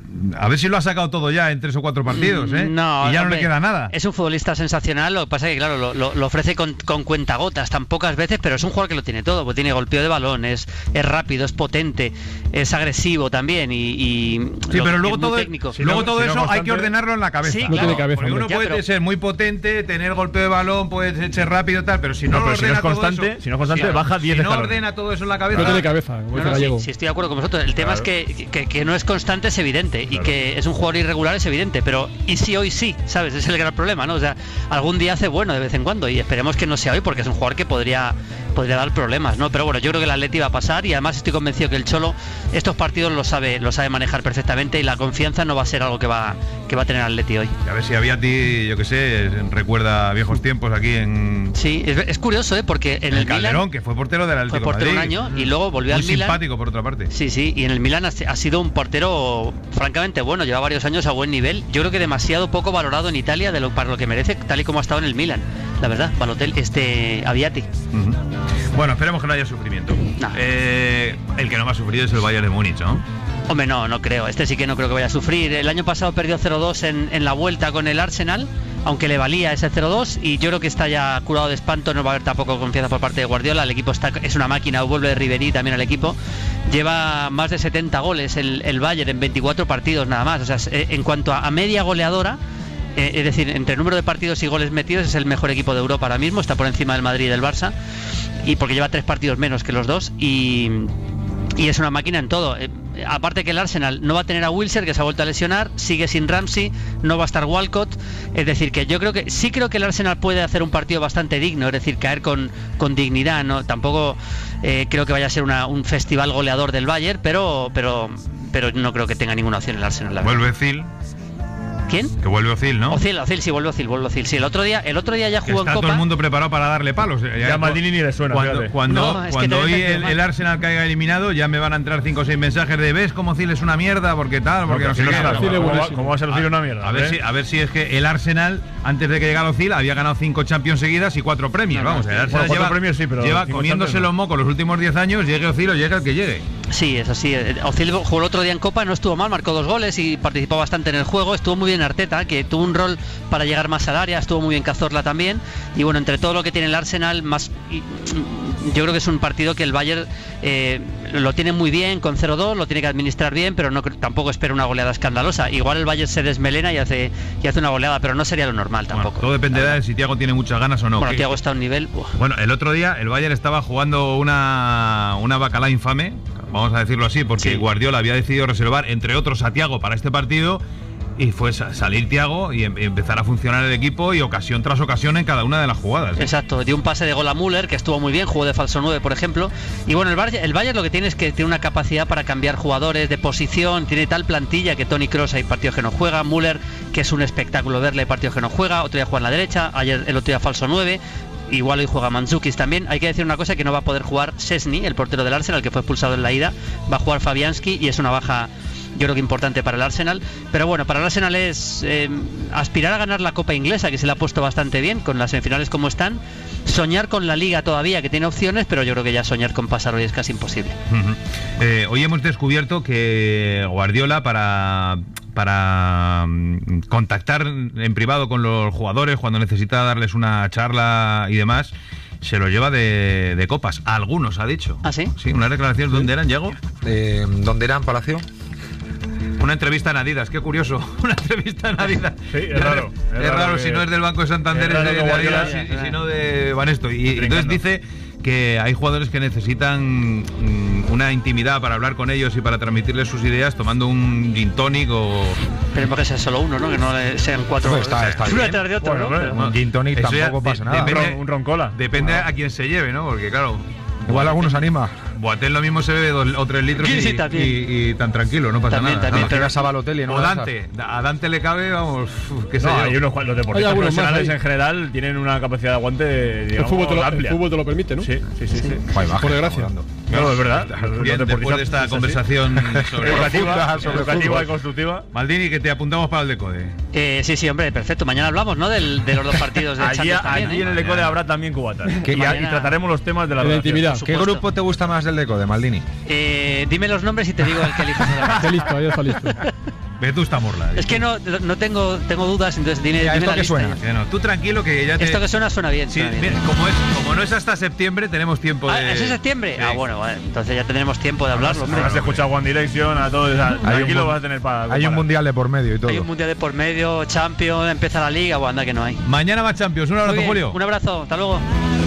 Speaker 6: a ver si lo ha sacado todo ya en tres o cuatro partidos, ¿eh?
Speaker 1: No,
Speaker 6: y ya
Speaker 1: hombre,
Speaker 6: no le queda nada.
Speaker 1: Es un futbolista sensacional, lo que pasa es que claro, lo, lo- lo ofrece con, con cuentagotas tan pocas veces, pero es un jugador que lo tiene todo, pues tiene golpeo de balón, es, es rápido, es potente, es agresivo también y, y
Speaker 6: Sí,
Speaker 1: lo-
Speaker 6: pero luego
Speaker 1: es muy
Speaker 6: todo,
Speaker 1: técnico.
Speaker 6: luego todo eso hay que ordenarlo en la cabeza.
Speaker 1: Sí, No claro. tiene cabeza,
Speaker 6: Porque uno
Speaker 1: hombre. Ya,
Speaker 6: puede
Speaker 1: pero-
Speaker 6: ser muy potente, tener golpeo de balón, puede ser rápido tal, pero si no,
Speaker 8: No,
Speaker 6: lo
Speaker 8: pero si no
Speaker 6: ordena
Speaker 8: es constante-
Speaker 6: todo eso,
Speaker 8: si no es constante, baja diez
Speaker 6: Si no
Speaker 8: escalones.
Speaker 6: ordena todo eso en la cabeza,
Speaker 9: No tiene cabeza, como
Speaker 1: No,
Speaker 9: dice
Speaker 1: no,
Speaker 9: Gallego.
Speaker 1: sí, sí, estoy de acuerdo con vosotros. El tema
Speaker 8: Claro.
Speaker 1: es que, que, que no es constante, es evidente. Y que es un jugador irregular, es evidente. Pero ¿y si hoy sí? ¿Sabes? Es el gran problema, ¿no? O sea, algún día hace bueno de vez en cuando. Y esperemos que no sea hoy, porque es un jugador que podría, podría dar problemas, ¿no? Pero bueno, yo creo que el Atleti va a pasar. Y además estoy convencido que el Cholo estos partidos lo sabe, lo sabe manejar perfectamente. Y la confianza no va a ser algo que va, que va a tener el Atleti hoy.
Speaker 6: a ver si había ti, yo que sé, recuerda viejos tiempos aquí en,
Speaker 1: Sí, es, es curioso, ¿eh? Porque en
Speaker 6: en
Speaker 1: el,
Speaker 6: el Calderón,
Speaker 1: Milan
Speaker 6: que fue portero del Atlético
Speaker 1: fue portero
Speaker 6: de
Speaker 1: un
Speaker 6: Madrid.
Speaker 1: año y luego volvió
Speaker 6: Muy
Speaker 1: al Milan.
Speaker 6: simpático, por otra parte.
Speaker 1: Sí, sí, y en el Milan ha, ha sido un portero francamente bueno, lleva varios años a buen nivel. Yo creo que demasiado poco valorado en Italia de lo, para lo que merece, tal y como ha estado en el Milan. La verdad, Balotelli, este Aviati.
Speaker 6: Ujú. Bueno, esperemos que no haya sufrimiento. Eh, el que no va a sufrir es el Bayern de Múnich, ¿no?
Speaker 1: Hombre, no, no creo. Este sí que no creo que vaya a sufrir. El año pasado perdió cero dos en, en la vuelta con el Arsenal, aunque le valía ese cero dos, y yo creo que está ya curado de espanto. No va a haber tampoco confianza por parte de Guardiola. El equipo está, es una máquina, vuelve de Ribery también al equipo. Lleva más de setenta goles el, el Bayern en veinticuatro partidos nada más. O sea, en cuanto a, a media goleadora, eh, es decir, entre número de partidos y goles metidos, es el mejor equipo de Europa ahora mismo. Está por encima del Madrid y del Barça, y porque lleva tres partidos menos que los dos, y, y es una máquina en todo. Eh, aparte que el Arsenal no va a tener a Wilshere, que se ha vuelto a lesionar, sigue sin Ramsey, no va a estar Walcott. Es decir, que yo creo que sí creo que el Arsenal puede hacer un partido bastante digno, es decir, caer con, con dignidad, ¿no? Tampoco eh, creo que vaya a ser una, un festival goleador del Bayern, pero, pero, pero no creo que tenga ninguna opción el Arsenal, la verdad.
Speaker 6: Vuelve Zil.
Speaker 1: ¿Quién?
Speaker 6: Que vuelve Özil, ¿no?
Speaker 1: Özil, Özil, sí, vuelve Özil, vuelve Özil. Sí, el otro día, el otro día ya jugó
Speaker 6: está
Speaker 1: en Copa.
Speaker 6: todo el mundo preparado para darle palos. Ya,
Speaker 8: ya a Maldini ni le suena.
Speaker 6: Cuando, cuando,
Speaker 1: no, es
Speaker 6: cuando
Speaker 1: que
Speaker 6: hoy el, el Arsenal caiga eliminado, ya me van a entrar cinco o seis mensajes de ¿ves cómo Özil es una mierda? Porque tal, porque no, no sé qué.
Speaker 8: ¿Cómo, ¿Cómo, ¿Cómo va a ser Özil una mierda?
Speaker 6: A ver, si, a ver si es que el Arsenal, antes de que llegara Özil, había ganado cinco Champions seguidas y cuatro premios.
Speaker 1: No,
Speaker 6: Vamos,
Speaker 1: no,
Speaker 6: el Arsenal
Speaker 8: bueno,
Speaker 6: lleva,
Speaker 8: premios, sí, pero
Speaker 6: lleva comiéndose los mocos los últimos diez años, llegue Özil o llegue el que llegue.
Speaker 1: Sí, es así. Özil jugó el otro día en Copa, no estuvo mal, marcó dos goles y participó bastante en el juego. Estuvo muy bien Arteta, que tuvo un rol para llegar más al área, estuvo muy bien Cazorla también. Y bueno, entre todo lo que tiene el Arsenal, más yo creo que es un partido que el Bayern eh, lo tiene muy bien con cero dos, lo tiene que administrar bien, pero no tampoco espera una goleada escandalosa. Igual el Bayern se desmelena y hace y hace una goleada, pero no sería lo normal tampoco.
Speaker 6: Bueno, todo dependerá de si Thiago tiene muchas ganas o no.
Speaker 1: Bueno, Thiago está a un nivel. Uf.
Speaker 6: Bueno, el otro día el Bayern estaba jugando una, una bacalá infame, vamos a decirlo así, porque sí. Guardiola había decidido reservar, entre otros, a Thiago para este partido. Y fue salir Thiago y empezar a funcionar el equipo y ocasión tras ocasión en cada una de las jugadas. ¿eh?
Speaker 1: Exacto, dio un pase de gol a Müller que estuvo muy bien, jugó de falso nueve, por ejemplo. Y bueno, el Bayern, el Bayern lo que tiene es que tiene una capacidad para cambiar jugadores de posición, tiene tal plantilla que Toni Kroos hay partidos que no juega, Müller, que es un espectáculo verle, hay partidos que no juega, otro día juega en la derecha, ayer el otro día falso nueve. Igual hoy juega Mandzukic también. Hay que decir una cosa, que no va a poder jugar Szczęsny, el portero del Arsenal, que fue expulsado en la ida. Va a jugar Fabianski y es una baja, yo creo que importante para el Arsenal. Pero bueno, para el Arsenal es eh, aspirar a ganar la Copa Inglesa, que se le ha puesto bastante bien, con las semifinales como están. Soñar con la Liga todavía, que tiene opciones, pero yo creo que ya soñar con pasar hoy es casi imposible.
Speaker 6: Uh-huh. eh, hoy hemos descubierto que Guardiola, para... para um, contactar en privado con los jugadores cuando necesita darles una charla y demás, se lo lleva de, de copas. Algunos, ha dicho.
Speaker 1: ¿Ah, sí?
Speaker 6: Sí, unas declaraciones. ¿Dónde eran, Diego?
Speaker 2: Eh, ¿Dónde eran, Palacio?
Speaker 6: Una entrevista en Adidas, qué curioso. Una entrevista en Adidas.
Speaker 8: Sí, es raro.
Speaker 6: Es, es raro, raro si no es del Banco de Santander, es, es de, de Adidas, y, y si no de Banesto. Y entonces dice que hay jugadores que necesitan mm, una intimidad para hablar con ellos y para transmitirles sus ideas tomando un gin tonic o...
Speaker 1: Pero que sea solo uno, ¿no? Que no sean cuatro.
Speaker 2: Pues está, está
Speaker 1: uno detrás de otro,
Speaker 2: bueno,
Speaker 1: ¿no?
Speaker 2: Pero, un gin tonic tampoco pasa nada.
Speaker 6: Depende,
Speaker 8: un roncola.
Speaker 6: Depende bueno. a quién se lleve, ¿no? Porque claro...
Speaker 2: Igual algunos anima.
Speaker 6: Boateng lo mismo se bebe dos o tres litros y,
Speaker 1: sí,
Speaker 6: y, y, y tan tranquilo, no pasa
Speaker 1: también,
Speaker 6: nada.
Speaker 1: También,
Speaker 6: no,
Speaker 1: pero
Speaker 2: a Balotelli, ¿no?
Speaker 6: O Dante, a Dante le cabe, vamos, qué sé
Speaker 8: no,
Speaker 6: yo.
Speaker 8: Hay unos, los deportistas profesionales en general tienen una capacidad de aguante, digamos,
Speaker 9: el fútbol, te lo,
Speaker 8: amplia.
Speaker 9: El fútbol te lo permite, ¿no?
Speaker 8: Sí, sí, sí. sí. sí.
Speaker 2: Por
Speaker 9: desgracia.
Speaker 8: No, es verdad.
Speaker 6: Bien, después de esta conversación sobre
Speaker 8: educativa,
Speaker 6: sobre
Speaker 8: educativa y constructiva.
Speaker 6: Maldini, que te apuntamos para el Decode.
Speaker 1: Eh, sí, sí, hombre, perfecto. Mañana hablamos, ¿no? Del, de los dos partidos de
Speaker 8: allí,
Speaker 1: Champions también,
Speaker 8: allí
Speaker 1: ¿eh?
Speaker 8: en el Decode habrá también cubatas.
Speaker 2: Que
Speaker 8: y,
Speaker 1: mañana...
Speaker 8: y trataremos los temas de la,
Speaker 9: de la intimidad.
Speaker 2: ¿Qué grupo te gusta más del Decode, Maldini?
Speaker 1: Eh, dime los nombres y te digo el que eliges.
Speaker 9: Está listo, ya está listo.
Speaker 6: Vetusta Morla.
Speaker 1: Es que no, no tengo, tengo dudas, entonces dime,
Speaker 2: ya,
Speaker 1: dime
Speaker 2: esto
Speaker 1: la
Speaker 2: que
Speaker 1: lista
Speaker 2: suena.
Speaker 6: Ya no, tú tranquilo que ya te...
Speaker 1: Esto que suena suena bien.
Speaker 6: Sí,
Speaker 1: suena bien.
Speaker 6: mira, como, es, como no es hasta septiembre, tenemos tiempo de...
Speaker 1: Ah, ¿es en septiembre?
Speaker 6: Sí.
Speaker 1: Ah, bueno, vale, entonces ya tendremos tiempo de hablarlo.
Speaker 8: Hombre. Has escuchado One Direction, a todos, aquí lo vas a tener para...
Speaker 2: Hay un mundial de por medio y todo.
Speaker 1: Hay un mundial de por medio, Champions, empieza la Liga, bueno, anda que no hay.
Speaker 6: Mañana más Champions. Un abrazo,
Speaker 1: bien,
Speaker 6: Julio.
Speaker 1: Un abrazo, hasta luego.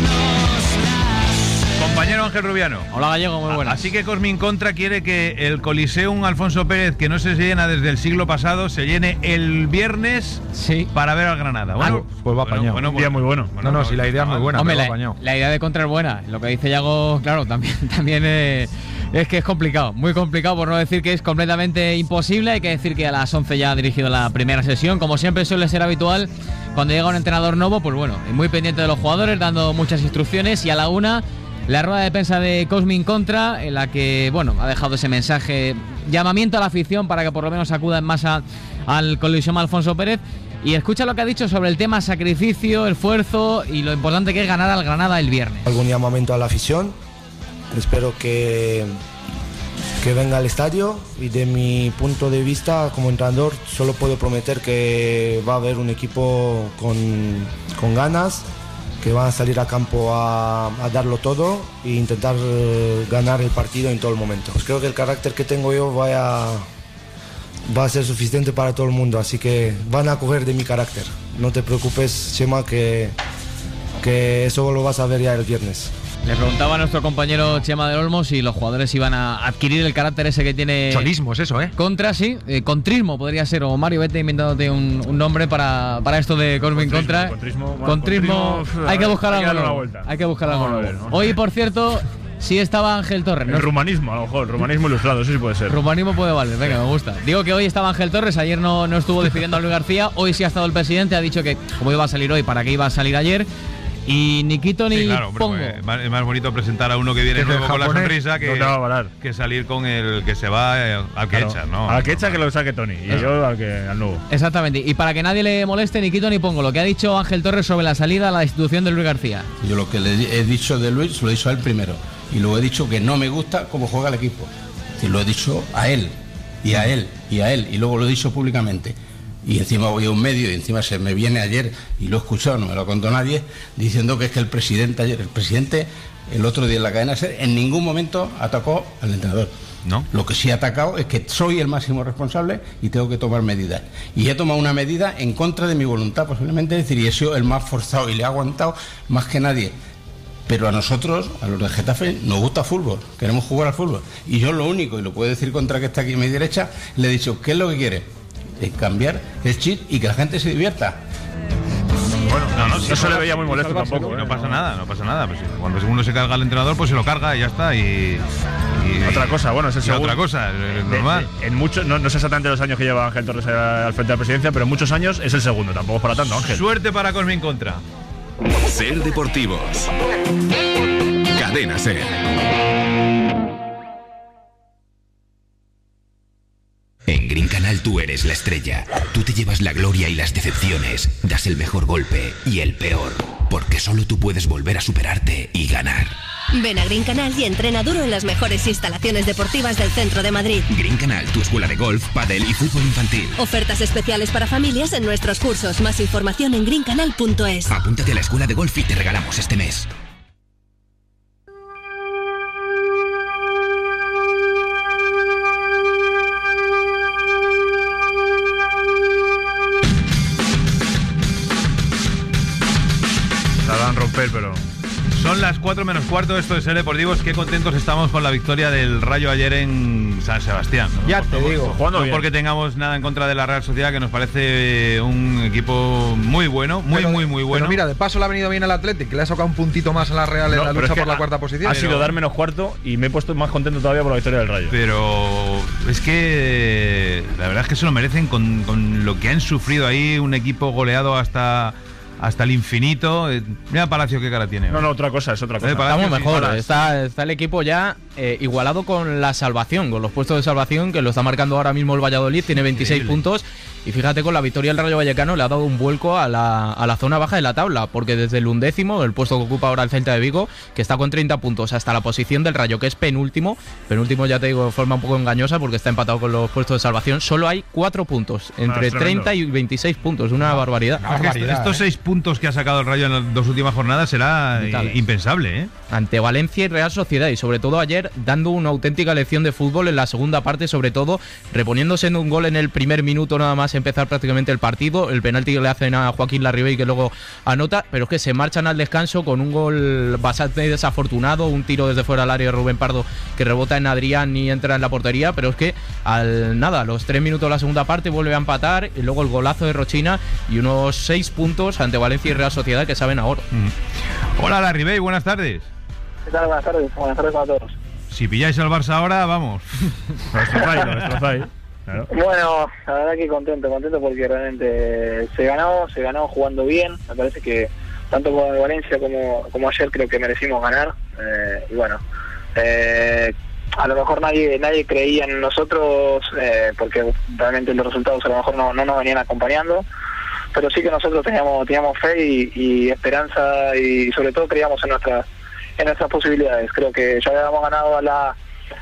Speaker 6: Compañero Ángel Rubiano.
Speaker 7: Hola, Gallego, muy buenas.
Speaker 6: Así que Cosmin Contra quiere que el Coliseum Alfonso Pérez, que no se llena desde el siglo pasado, se llene el viernes
Speaker 7: sí.
Speaker 6: para ver al Granada. Bueno,
Speaker 2: ah, pues va apañado.
Speaker 6: Bueno, bueno,
Speaker 8: un día muy bueno.
Speaker 6: bueno
Speaker 2: no, no, si la idea es muy buena.
Speaker 7: Hombre,
Speaker 2: pero
Speaker 7: la, la idea de Contra es buena. Lo que dice Yago, claro, también, también eh, es que es complicado. Muy complicado, por no decir que es completamente imposible. Hay que decir que a las once ya ha dirigido la primera sesión. Como siempre suele ser habitual, cuando llega un entrenador nuevo, pues bueno, muy pendiente de los jugadores, dando muchas instrucciones. Y a la una... la rueda de prensa de Cosmin Contra, en la que, bueno, ha dejado ese mensaje, llamamiento a la afición para que por lo menos acuda en masa al Coliseum Alfonso Pérez. Y escucha lo que ha dicho sobre el tema sacrificio, esfuerzo y lo importante que es ganar al Granada el viernes.
Speaker 10: Algún llamamiento a la afición. Espero que, que venga al estadio y de mi punto de vista como entrenador solo puedo prometer que va a haber un equipo con, con ganas, que van a salir a campo a, a darlo todo e intentar eh, ganar el partido en todo el momento. Pues creo que el carácter que tengo yo vaya, va a ser suficiente para todo el mundo, así que van a coger de mi carácter. No te preocupes, Chema, que, que eso lo vas a ver ya el viernes.
Speaker 7: Le preguntaba a nuestro compañero Chema del Olmo si los jugadores iban a adquirir el carácter ese que tiene...
Speaker 2: Cholismo es eso, ¿eh?
Speaker 7: Contra, sí. Eh, contrismo podría ser. O Mario, vete inventándote un, un nombre para, para esto de Cosmin Contra.
Speaker 8: Contrismo. Bueno,
Speaker 7: contrismo,
Speaker 8: contrismo
Speaker 7: hay que buscar
Speaker 8: hay
Speaker 7: algo
Speaker 8: que
Speaker 7: nuevo. Hay que buscar algo nuevo. Hoy, por cierto... sí estaba Ángel Torres.
Speaker 8: El
Speaker 7: ¿no?
Speaker 8: rumanismo, a lo mejor, rumanismo ilustrado, eso sí puede ser.
Speaker 7: Rumanismo puede valer, venga, me gusta. Digo que hoy estaba Ángel Torres, ayer no, no estuvo despidiendo a Luis García, hoy sí ha estado el presidente, ha dicho que como iba a salir hoy, para qué iba a salir ayer. Y ni quito ni
Speaker 6: sí, claro, hombre,
Speaker 7: pongo.
Speaker 6: Es más, es más bonito presentar a uno que viene
Speaker 2: Que
Speaker 6: nuevo con la
Speaker 2: japonés,
Speaker 6: sonrisa que,
Speaker 8: no te va a valer.
Speaker 6: que salir con el que se va eh, al que
Speaker 8: Claro,
Speaker 6: echa, ¿no?
Speaker 8: Al que echa que lo saque Tony. Y yo al, que, al nuevo.
Speaker 7: Exactamente, y para que nadie le moleste, ni quito ni pongo lo que ha dicho Ángel Torres sobre la salida a la institución de Luis García.
Speaker 11: Yo lo que le he dicho de Luis, lo he dicho a él primero. Y luego he dicho que no me gusta cómo juega el equipo. Y lo he dicho a él, y a él, y a él, y luego lo he dicho públicamente. Y encima voy a un medio y encima se me viene ayer, y lo he escuchado, no me lo contó nadie, diciendo que es que el presidente ayer, el presidente el otro día en la cadena SER, en ningún momento atacó al entrenador.
Speaker 6: No.
Speaker 11: Lo que sí ha atacado es que soy el máximo responsable y tengo que tomar medidas. Y he tomado una medida en contra de mi voluntad, posiblemente, es decir, y he sido el más forzado y le he aguantado más que nadie. Pero a nosotros, a los de Getafe, nos gusta fútbol, queremos jugar al fútbol. Y yo lo único, y lo puedo decir contra que está aquí a mi derecha, le he dicho, ¿qué es lo que quiere? Es cambiar el chip y que la gente se divierta.
Speaker 8: Bueno, no, no,
Speaker 6: si
Speaker 8: no se le
Speaker 6: eso-
Speaker 8: veía muy molesto
Speaker 6: salvarse,
Speaker 8: tampoco.
Speaker 6: No,
Speaker 8: ¿eh?
Speaker 6: no pasa nada, no pasa nada. Pues, cuando uno se carga al entrenador, pues se lo carga y ya está. Y, y-
Speaker 8: Otra cosa, bueno, es el
Speaker 6: y
Speaker 8: segundo.
Speaker 6: otra cosa, es
Speaker 8: De-
Speaker 6: normal.
Speaker 8: de- en muchos, no, no sé exactamente los años que lleva Ángel Torres al frente de la presidencia, pero en muchos años es el segundo, tampoco es para tanto, Ángel.
Speaker 6: Suerte para Cosmin Contra.
Speaker 24: Ser Deportivos. Cadena Ser. En Green Canal tú eres la estrella. Tú te llevas la gloria y las decepciones. Das el mejor golpe y el peor. Porque solo tú puedes volver a superarte y ganar.
Speaker 12: Ven a Green Canal y entrena duro en las mejores instalaciones deportivas del centro de Madrid.
Speaker 24: Green Canal, tu escuela de golf, pádel y fútbol infantil.
Speaker 12: Ofertas especiales para familias en nuestros cursos. Más información en green canal punto es.
Speaker 24: Apúntate a la escuela de golf y te regalamos este mes.
Speaker 8: La van a romper, pero.
Speaker 6: Son las cuatro menos cuarto, esto de Ser Deportivos. Qué contentos estamos con la victoria del Rayo ayer en San Sebastián, ¿no?
Speaker 9: Ya te
Speaker 6: No,
Speaker 9: digo.
Speaker 6: no porque tengamos nada en contra de la Real Sociedad, que nos parece un equipo muy bueno, muy,
Speaker 2: Pero-
Speaker 6: muy, muy bueno.
Speaker 2: Pero mira, de paso le ha venido bien al Athletic, que le ha sacado un puntito más a la Real en
Speaker 8: No,
Speaker 2: la
Speaker 8: pero
Speaker 2: lucha
Speaker 8: es que
Speaker 2: por la
Speaker 8: ha-
Speaker 2: cuarta posición.
Speaker 8: Ha sido dar menos cuarto y me he puesto más contento todavía por la victoria del Rayo.
Speaker 6: Pero es que la verdad es que se lo merecen con, con lo que han sufrido ahí, un equipo goleado hasta hasta el infinito. Eh, Mira Palacio qué cara tiene.
Speaker 8: No, no, otra cosa, es otra cosa.
Speaker 6: Eh, Palacio,
Speaker 7: Estamos
Speaker 6: sí,
Speaker 7: mejor,
Speaker 6: Palacio.
Speaker 7: está, está el equipo ya eh, igualado con la salvación, con los puestos de salvación que lo está marcando ahora mismo el Valladolid, tiene veintiséis
Speaker 6: Increíble.
Speaker 7: puntos y fíjate con la victoria del Rayo Vallecano le ha dado un vuelco a la, a la zona baja de la tabla, porque desde el undécimo, el puesto que ocupa ahora el Celta de Vigo, que está con treinta puntos, hasta la posición del Rayo, que es penúltimo, penúltimo ya te digo de forma un poco engañosa porque está empatado con los puestos de salvación, solo hay cuatro puntos, entre
Speaker 6: es tremendo.
Speaker 7: treinta y veintiséis puntos, una barbaridad.
Speaker 6: Es que est- estos seis puntos que ha sacado el Rayo en las dos últimas jornadas será eh,
Speaker 7: Vitales.
Speaker 6: impensable, ¿eh?
Speaker 7: Ante Valencia y Real Sociedad, y sobre todo ayer dando una auténtica lección de fútbol en la segunda parte, sobre todo reponiéndose en un gol en el primer minuto nada más empezar prácticamente el partido, el penalti que le hacen a Joaquín Larribey que luego anota, pero es que se marchan al descanso con un gol bastante desafortunado, un tiro desde fuera del área de Rubén Pardo que rebota en Adrián y entra en la portería, pero es que al nada, a los tres minutos de la segunda parte vuelve a empatar y luego el golazo de Rochina y unos seis puntos ante Valencia y Real Sociedad que saben a oro.
Speaker 6: Hola Larribey, buenas tardes.
Speaker 13: ¿Qué tal? Buenas tardes. Buenas tardes a todos.
Speaker 6: Si pilláis al Barça ahora, vamos.
Speaker 8: Lo destrozáis, lo destrozáis. Claro.
Speaker 13: Bueno, la verdad que contento, contento porque realmente se ganó, se ganó jugando bien. Me parece que tanto con Valencia como, como ayer creo que merecimos ganar. Eh, y bueno, eh, a lo mejor nadie nadie creía en nosotros eh, porque realmente los resultados a lo mejor no, no nos venían acompañando. Pero sí que nosotros teníamos teníamos fe y, y esperanza y sobre todo creíamos en nuestras en nuestras posibilidades. Creo que ya habíamos ganado a la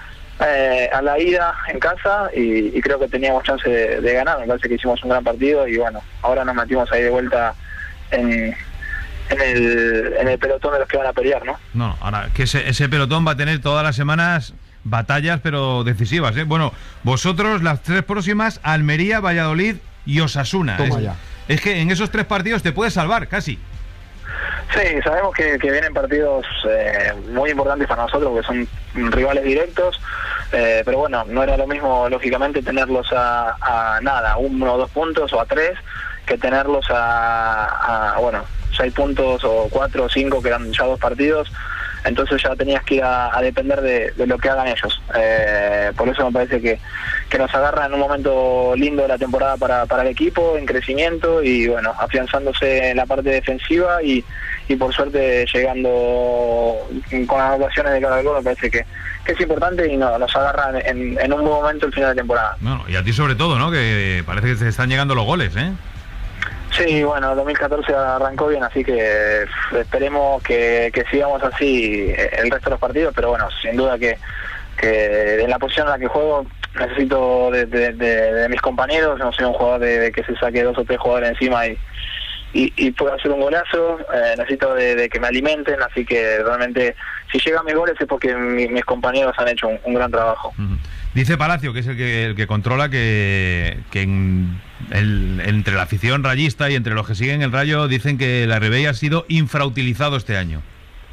Speaker 13: eh, a la ida en casa y, y creo que teníamos chance de, de ganar. Me parece que hicimos un gran partido y bueno, ahora nos metimos ahí de vuelta en, en el en el pelotón de los que van a pelear, ¿no?
Speaker 6: No, ahora que ese, ese pelotón va a tener todas las semanas batallas, pero decisivas, ¿eh? Bueno, vosotros las tres próximas, Almería, Valladolid y Osasuna.
Speaker 9: Toma
Speaker 6: es,
Speaker 9: ya.
Speaker 6: es que en esos tres partidos te puedes salvar, casi.
Speaker 13: Sí, sabemos que, que vienen partidos eh, muy importantes para nosotros, porque son rivales directos, eh, pero bueno, no era lo mismo, lógicamente, tenerlos a, a nada, uno o dos puntos o a tres, que tenerlos a, a bueno, seis puntos o cuatro o cinco, que eran ya dos partidos. entonces ya tenías que ir a, a depender de, de lo que hagan ellos. Eh, por eso me parece que, que nos agarra en un momento lindo de la temporada para, para el equipo, en crecimiento y bueno, afianzándose en la parte defensiva y, y por suerte llegando con las anotaciones de cada gol. Me parece que, que es importante y no, nos agarra en, en un buen momento el final de temporada.
Speaker 6: Bueno, y a ti sobre todo, ¿no? Que parece que se están llegando los goles, ¿eh?
Speaker 13: Sí, bueno, dos mil catorce arrancó bien, así que esperemos que, que sigamos así el resto de los partidos, pero bueno, sin duda que, que en la posición en la que juego necesito de, de, de, de mis compañeros, no soy un jugador de, de que se saque dos o tres jugadores encima y, y, y pueda hacer un golazo, eh, necesito de, de que me alimenten, así que realmente si llegan mis goles es porque mi, mis compañeros han hecho un, un gran trabajo.
Speaker 6: Uh-huh. Dice Palacio, que es el que, el que controla, que, que en, el, entre la afición rayista y entre los que siguen el Rayo dicen que la Rebey ha sido infrautilizado este año.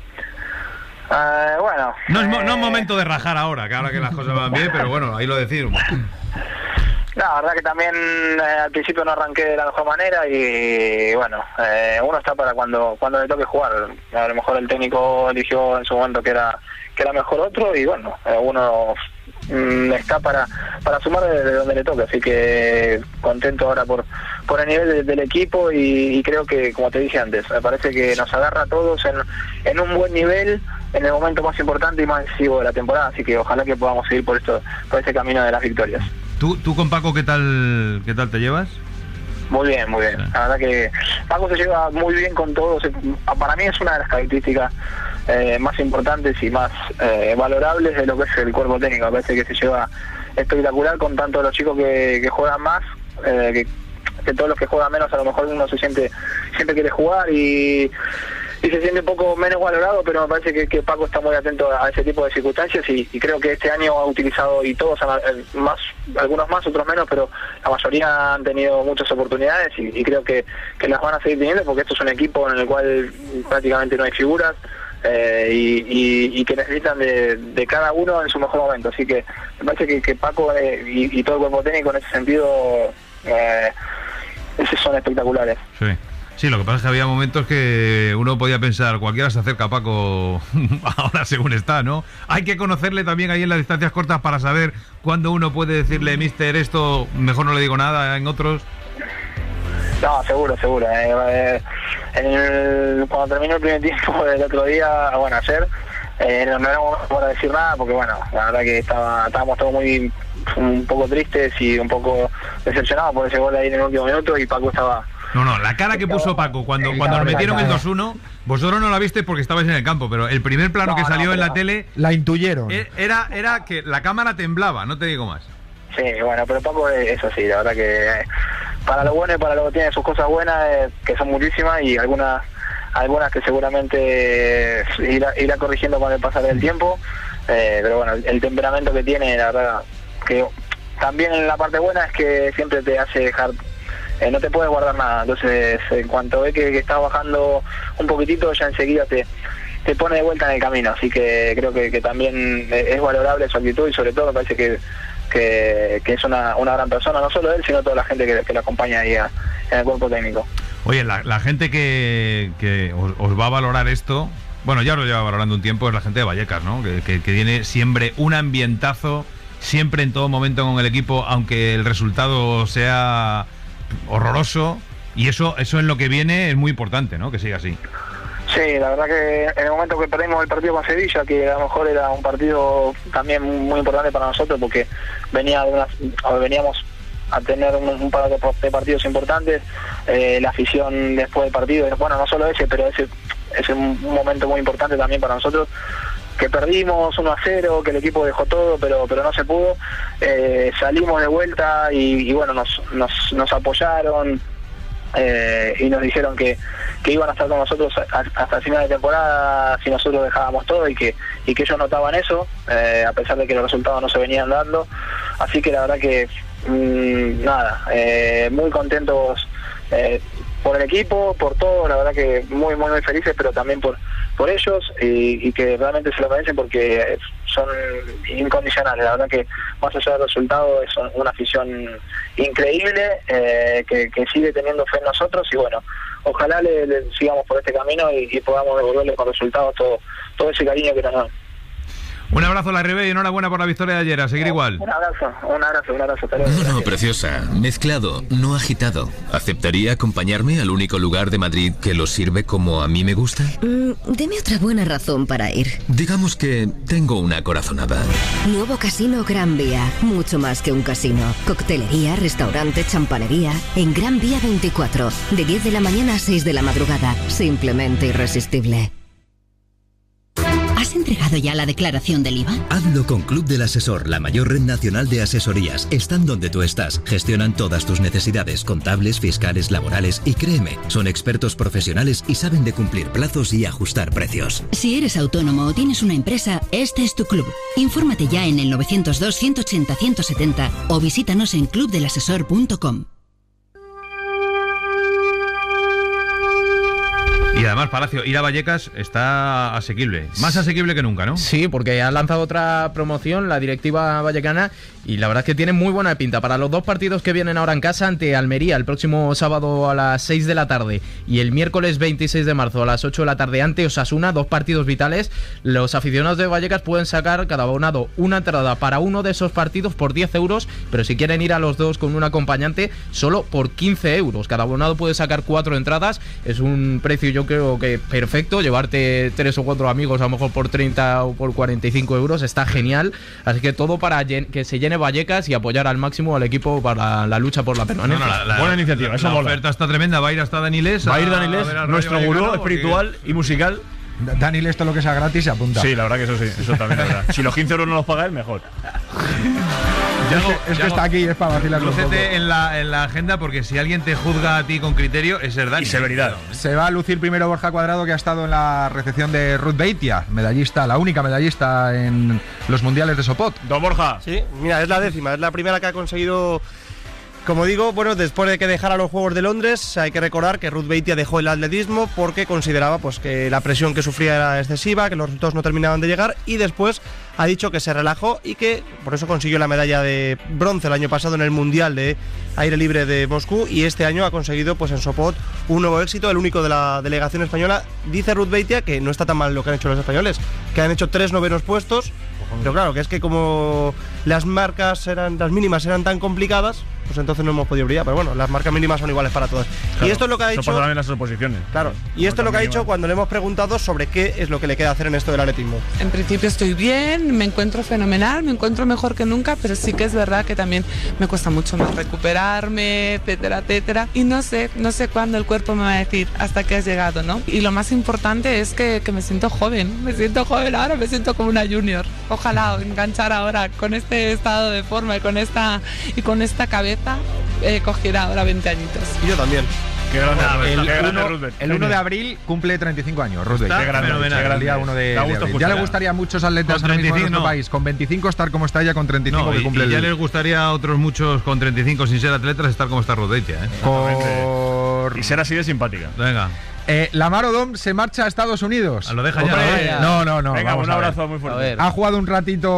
Speaker 13: Uh, bueno.
Speaker 6: No es,
Speaker 13: eh...
Speaker 6: no es momento de rajar ahora, que ahora que las cosas van bien, pero bueno, ahí lo decimos.
Speaker 13: La verdad que también eh, al principio no arranqué de la mejor manera y bueno, eh, uno está para cuando cuando le toque jugar. A lo mejor el técnico eligió en su momento que era que era mejor otro y bueno, eh, uno mm, está para para sumar desde donde le toque, así que contento ahora por por el nivel de, del equipo y, y creo que, como te dije antes, me parece que nos agarra a todos en, en un buen nivel en el momento más importante y más decisivo de la temporada, así que ojalá que podamos seguir por esto por ese camino de las victorias.
Speaker 6: ¿Tú, tú con Paco qué tal qué tal te llevas?
Speaker 13: Muy bien, muy bien. Sí. La verdad que Paco se lleva muy bien con todos. Para mí es una de las características eh, más importantes y más eh, valorables de lo que es el cuerpo técnico. Me parece que se lleva espectacular con tanto los chicos que, que juegan más, eh, que, que todos los que juegan menos. A lo mejor uno se siente, siempre quiere jugar y... y se siente un poco menos valorado, pero me parece que, que Paco está muy atento a ese tipo de circunstancias y, y creo que este año ha utilizado, y todos, más algunos más, otros menos, pero la mayoría han tenido muchas oportunidades y, y creo que, que las van a seguir teniendo porque esto es un equipo en el cual prácticamente no hay figuras eh, y, y, y que necesitan de, de cada uno en su mejor momento, así que me parece que, que Paco eh, y, y todo el cuerpo técnico en ese sentido eh, esos son espectaculares.
Speaker 6: Sí. Sí, lo que pasa es que había momentos que uno podía pensar, cualquiera se acerca a Paco ahora según está, ¿no? Hay que conocerle también ahí en las distancias cortas para saber cuándo uno puede decirle, mister, esto mejor no le digo nada, en otros...
Speaker 13: No, seguro, seguro. Eh, eh, en el, cuando terminó el primer tiempo del otro día, bueno, ayer, eh, no, no era momento para decir nada porque, bueno, la verdad que estaba, estábamos todos muy un poco tristes y un poco decepcionados por ese gol ahí en el último minuto y Paco estaba...
Speaker 6: No, no, la cara que puso Paco cuando, cuando nos metieron el dos uno, vosotros no la visteis porque estabais en el campo, pero el primer plano
Speaker 2: no,
Speaker 6: que salió
Speaker 2: no,
Speaker 6: en la tele...
Speaker 2: La intuyeron.
Speaker 6: Era, era que la cámara temblaba, no te digo más.
Speaker 13: Sí, bueno, pero Paco es así, la verdad que para lo bueno y para lo que tiene sus cosas buenas, eh, que son muchísimas y algunas algunas que seguramente irá, irá corrigiendo con el pasar del tiempo, eh, pero bueno, el, el temperamento que tiene, la verdad, que también en la parte buena es que siempre te hace dejar... Eh, no te puedes guardar nada, entonces en cuanto ve que, que estás bajando un poquitito ya enseguida te, te pone de vuelta en el camino, así que creo que, que también es valorable su actitud y sobre todo me parece que, que, que es una, una gran persona, no solo él sino toda la gente que, que lo acompaña ahí a, en el cuerpo técnico.
Speaker 6: Oye, la, la gente que, que os, os va a valorar esto, bueno, ya os lo lleva valorando un tiempo, es la gente de Vallecas, ¿no? Que, que, que tiene siempre un ambientazo, siempre en todo momento con el equipo, aunque el resultado sea horroroso, y eso eso en lo que viene es muy importante, ¿no? Que siga así.
Speaker 13: Sí, la verdad que en el momento que perdimos el partido con Sevilla, que a lo mejor era un partido también muy importante para nosotros porque venía de unas, veníamos a tener un, un par de partidos importantes, eh, la afición después del partido, bueno, no solo ese, pero ese es un momento muy importante también para nosotros, que perdimos uno a cero, que el equipo dejó todo, pero pero no se pudo, eh, salimos de vuelta y, y bueno, nos, nos, nos apoyaron eh, y nos dijeron que, que iban a estar con nosotros hasta el final de temporada si nosotros dejábamos todo y que y que ellos notaban eso, eh, a pesar de que los resultados no se venían dando, así que la verdad que mmm, nada, eh, muy contentos eh, por el equipo, por todo, la verdad que muy muy muy felices, pero también por por ellos y, y que realmente se lo merecen porque son incondicionales. La verdad que más allá del resultado es una afición increíble, eh, que, que sigue teniendo fe en nosotros, y bueno, ojalá le, le sigamos por este camino y, y podamos devolverle con resultados todo, todo ese cariño que nos dan.
Speaker 6: Un abrazo, Larribey, y enhorabuena por la victoria de ayer. A seguir igual.
Speaker 13: Un abrazo, un abrazo, un abrazo.
Speaker 3: No, no, preciosa. Mezclado, no agitado. ¿Aceptaría acompañarme al único lugar de Madrid que lo sirve como a mí me gusta?
Speaker 14: Mm, deme otra buena razón para ir.
Speaker 3: Digamos que tengo una corazonada.
Speaker 14: Nuevo Casino Gran Vía. Mucho más que un casino. Coctelería, restaurante, champanería. En Gran Vía veinticuatro. De diez de la mañana a seis de la madrugada. Simplemente irresistible.
Speaker 16: ¿Has entregado ya la declaración del I V A?
Speaker 17: Hazlo con Club del Asesor, la mayor red nacional de asesorías. Están donde tú estás. Gestionan todas tus necesidades contables, fiscales, laborales y créeme, son expertos profesionales y saben de cumplir plazos y ajustar precios.
Speaker 16: Si eres autónomo o tienes una empresa, este es tu club. Infórmate ya en el novecientos dos, ciento ochenta, ciento setenta o visítanos en club del asesor punto com.
Speaker 6: Y además, Palacio, ir a Vallecas está asequible. Más asequible que nunca, ¿no?
Speaker 7: Sí, porque han lanzado otra promoción, la directiva vallecana, y la verdad es que tiene muy buena pinta. Para los dos partidos que vienen ahora en casa, ante Almería el próximo sábado a las seis de la tarde y el miércoles veintiséis de marzo a las ocho de la tarde ante Osasuna, dos partidos vitales, los aficionados de Vallecas pueden sacar cada abonado una entrada para uno de esos partidos por diez euros, pero si quieren ir a los dos con un acompañante, solo por quince euros. Cada abonado puede sacar cuatro entradas, es un precio, yo creo que perfecto. Llevarte tres o cuatro amigos a lo mejor por treinta o por cuarenta y cinco euros está genial, así que todo para que se llene Vallecas y apoyar al máximo al equipo para la lucha por la permanencia.
Speaker 8: No, no, la, la, buena iniciativa, eso
Speaker 6: la
Speaker 8: mola.
Speaker 6: oferta está tremenda, va a ir hasta Danilés.
Speaker 8: Va a ir Danilés, nuestro gurú espiritual y musical.
Speaker 2: Danilés, todo lo que sea gratis se apunta.
Speaker 8: Sí, la verdad que eso sí, eso también es verdad. Si los quince euros no los pagáis, mejor.
Speaker 2: Yago, es que, es que está aquí, es para vacilar.
Speaker 6: Lúcete en la, en la agenda, porque si alguien te juzga a ti con criterio, es verdad.
Speaker 8: Y severidad.
Speaker 2: Se va a lucir primero Borja Cuadrado, que ha estado en la recepción de Ruth Beitia, medallista, la única medallista en los mundiales de Sopot.
Speaker 8: Don Borja.
Speaker 25: Sí, mira, es la décima, es la primera que ha conseguido. Como digo, bueno, después de que dejara los Juegos de Londres, hay que recordar que Ruth Beitia dejó el atletismo porque consideraba pues que la presión que sufría era excesiva, que los resultados no terminaban de llegar, y después ha dicho que se relajó y que por eso consiguió la medalla de bronce el año pasado en el Mundial de Aire Libre de Moscú, y este año ha conseguido pues en Sopot un nuevo éxito, el único de la delegación española. Dice Ruth Beitia que no está tan mal lo que han hecho los españoles, que han hecho tres novenos puestos, pero claro, que es que como las marcas eran, las mínimas eran tan complicadas, pues entonces no hemos podido brillar, pero bueno, las marcas mínimas son iguales para todas.
Speaker 8: Claro,
Speaker 25: y esto es lo que ha
Speaker 8: eso
Speaker 25: dicho.
Speaker 8: pasa también en las oposiciones.
Speaker 25: Claro, y esto es lo que ha dicho cuando le hemos preguntado sobre qué es lo que le queda hacer en esto del atletismo.
Speaker 26: En principio estoy bien, me encuentro fenomenal, me encuentro mejor que nunca, pero sí que es verdad que también me cuesta mucho más recuperarme, etcétera, etcétera. Y no sé, no sé cuándo el cuerpo me va a decir hasta que has llegado, ¿no? Y lo más importante es que, que me siento joven, me siento joven ahora, me siento como una junior. Ojalá enganchar ahora con este estado de forma y con esta, y con esta cabeza. Eh, cogiera ahora veinte añitos.
Speaker 25: Y yo también.
Speaker 8: Qué grande,
Speaker 2: el,
Speaker 8: qué grande
Speaker 2: uno,
Speaker 8: Roosevelt.
Speaker 2: el uno de abril cumple treinta y cinco años, Roosevelt.
Speaker 8: Qué grande, qué grande.
Speaker 2: El día uno de, de abril. Ya le gustaría a muchos atletas ahora mismo en nuestro
Speaker 6: no.
Speaker 2: país, con veinticinco estar como está ella, con treinta y cinco
Speaker 6: no,
Speaker 2: que
Speaker 6: y,
Speaker 2: cumple
Speaker 6: y
Speaker 2: el...
Speaker 6: ya les gustaría a otros muchos con treinta y cinco sin ser atletas estar como está Ruth Beitia, ¿eh?
Speaker 2: Por...
Speaker 8: Y ser así de simpática.
Speaker 6: Venga.
Speaker 2: Eh, Lamar Odom se marcha a Estados Unidos.
Speaker 6: Lo deja ya.
Speaker 2: Hombre, ya. No, no, no.
Speaker 8: Venga,
Speaker 2: vamos
Speaker 8: un
Speaker 2: a
Speaker 8: abrazo
Speaker 2: ver.
Speaker 8: muy fuerte.
Speaker 2: Ha jugado un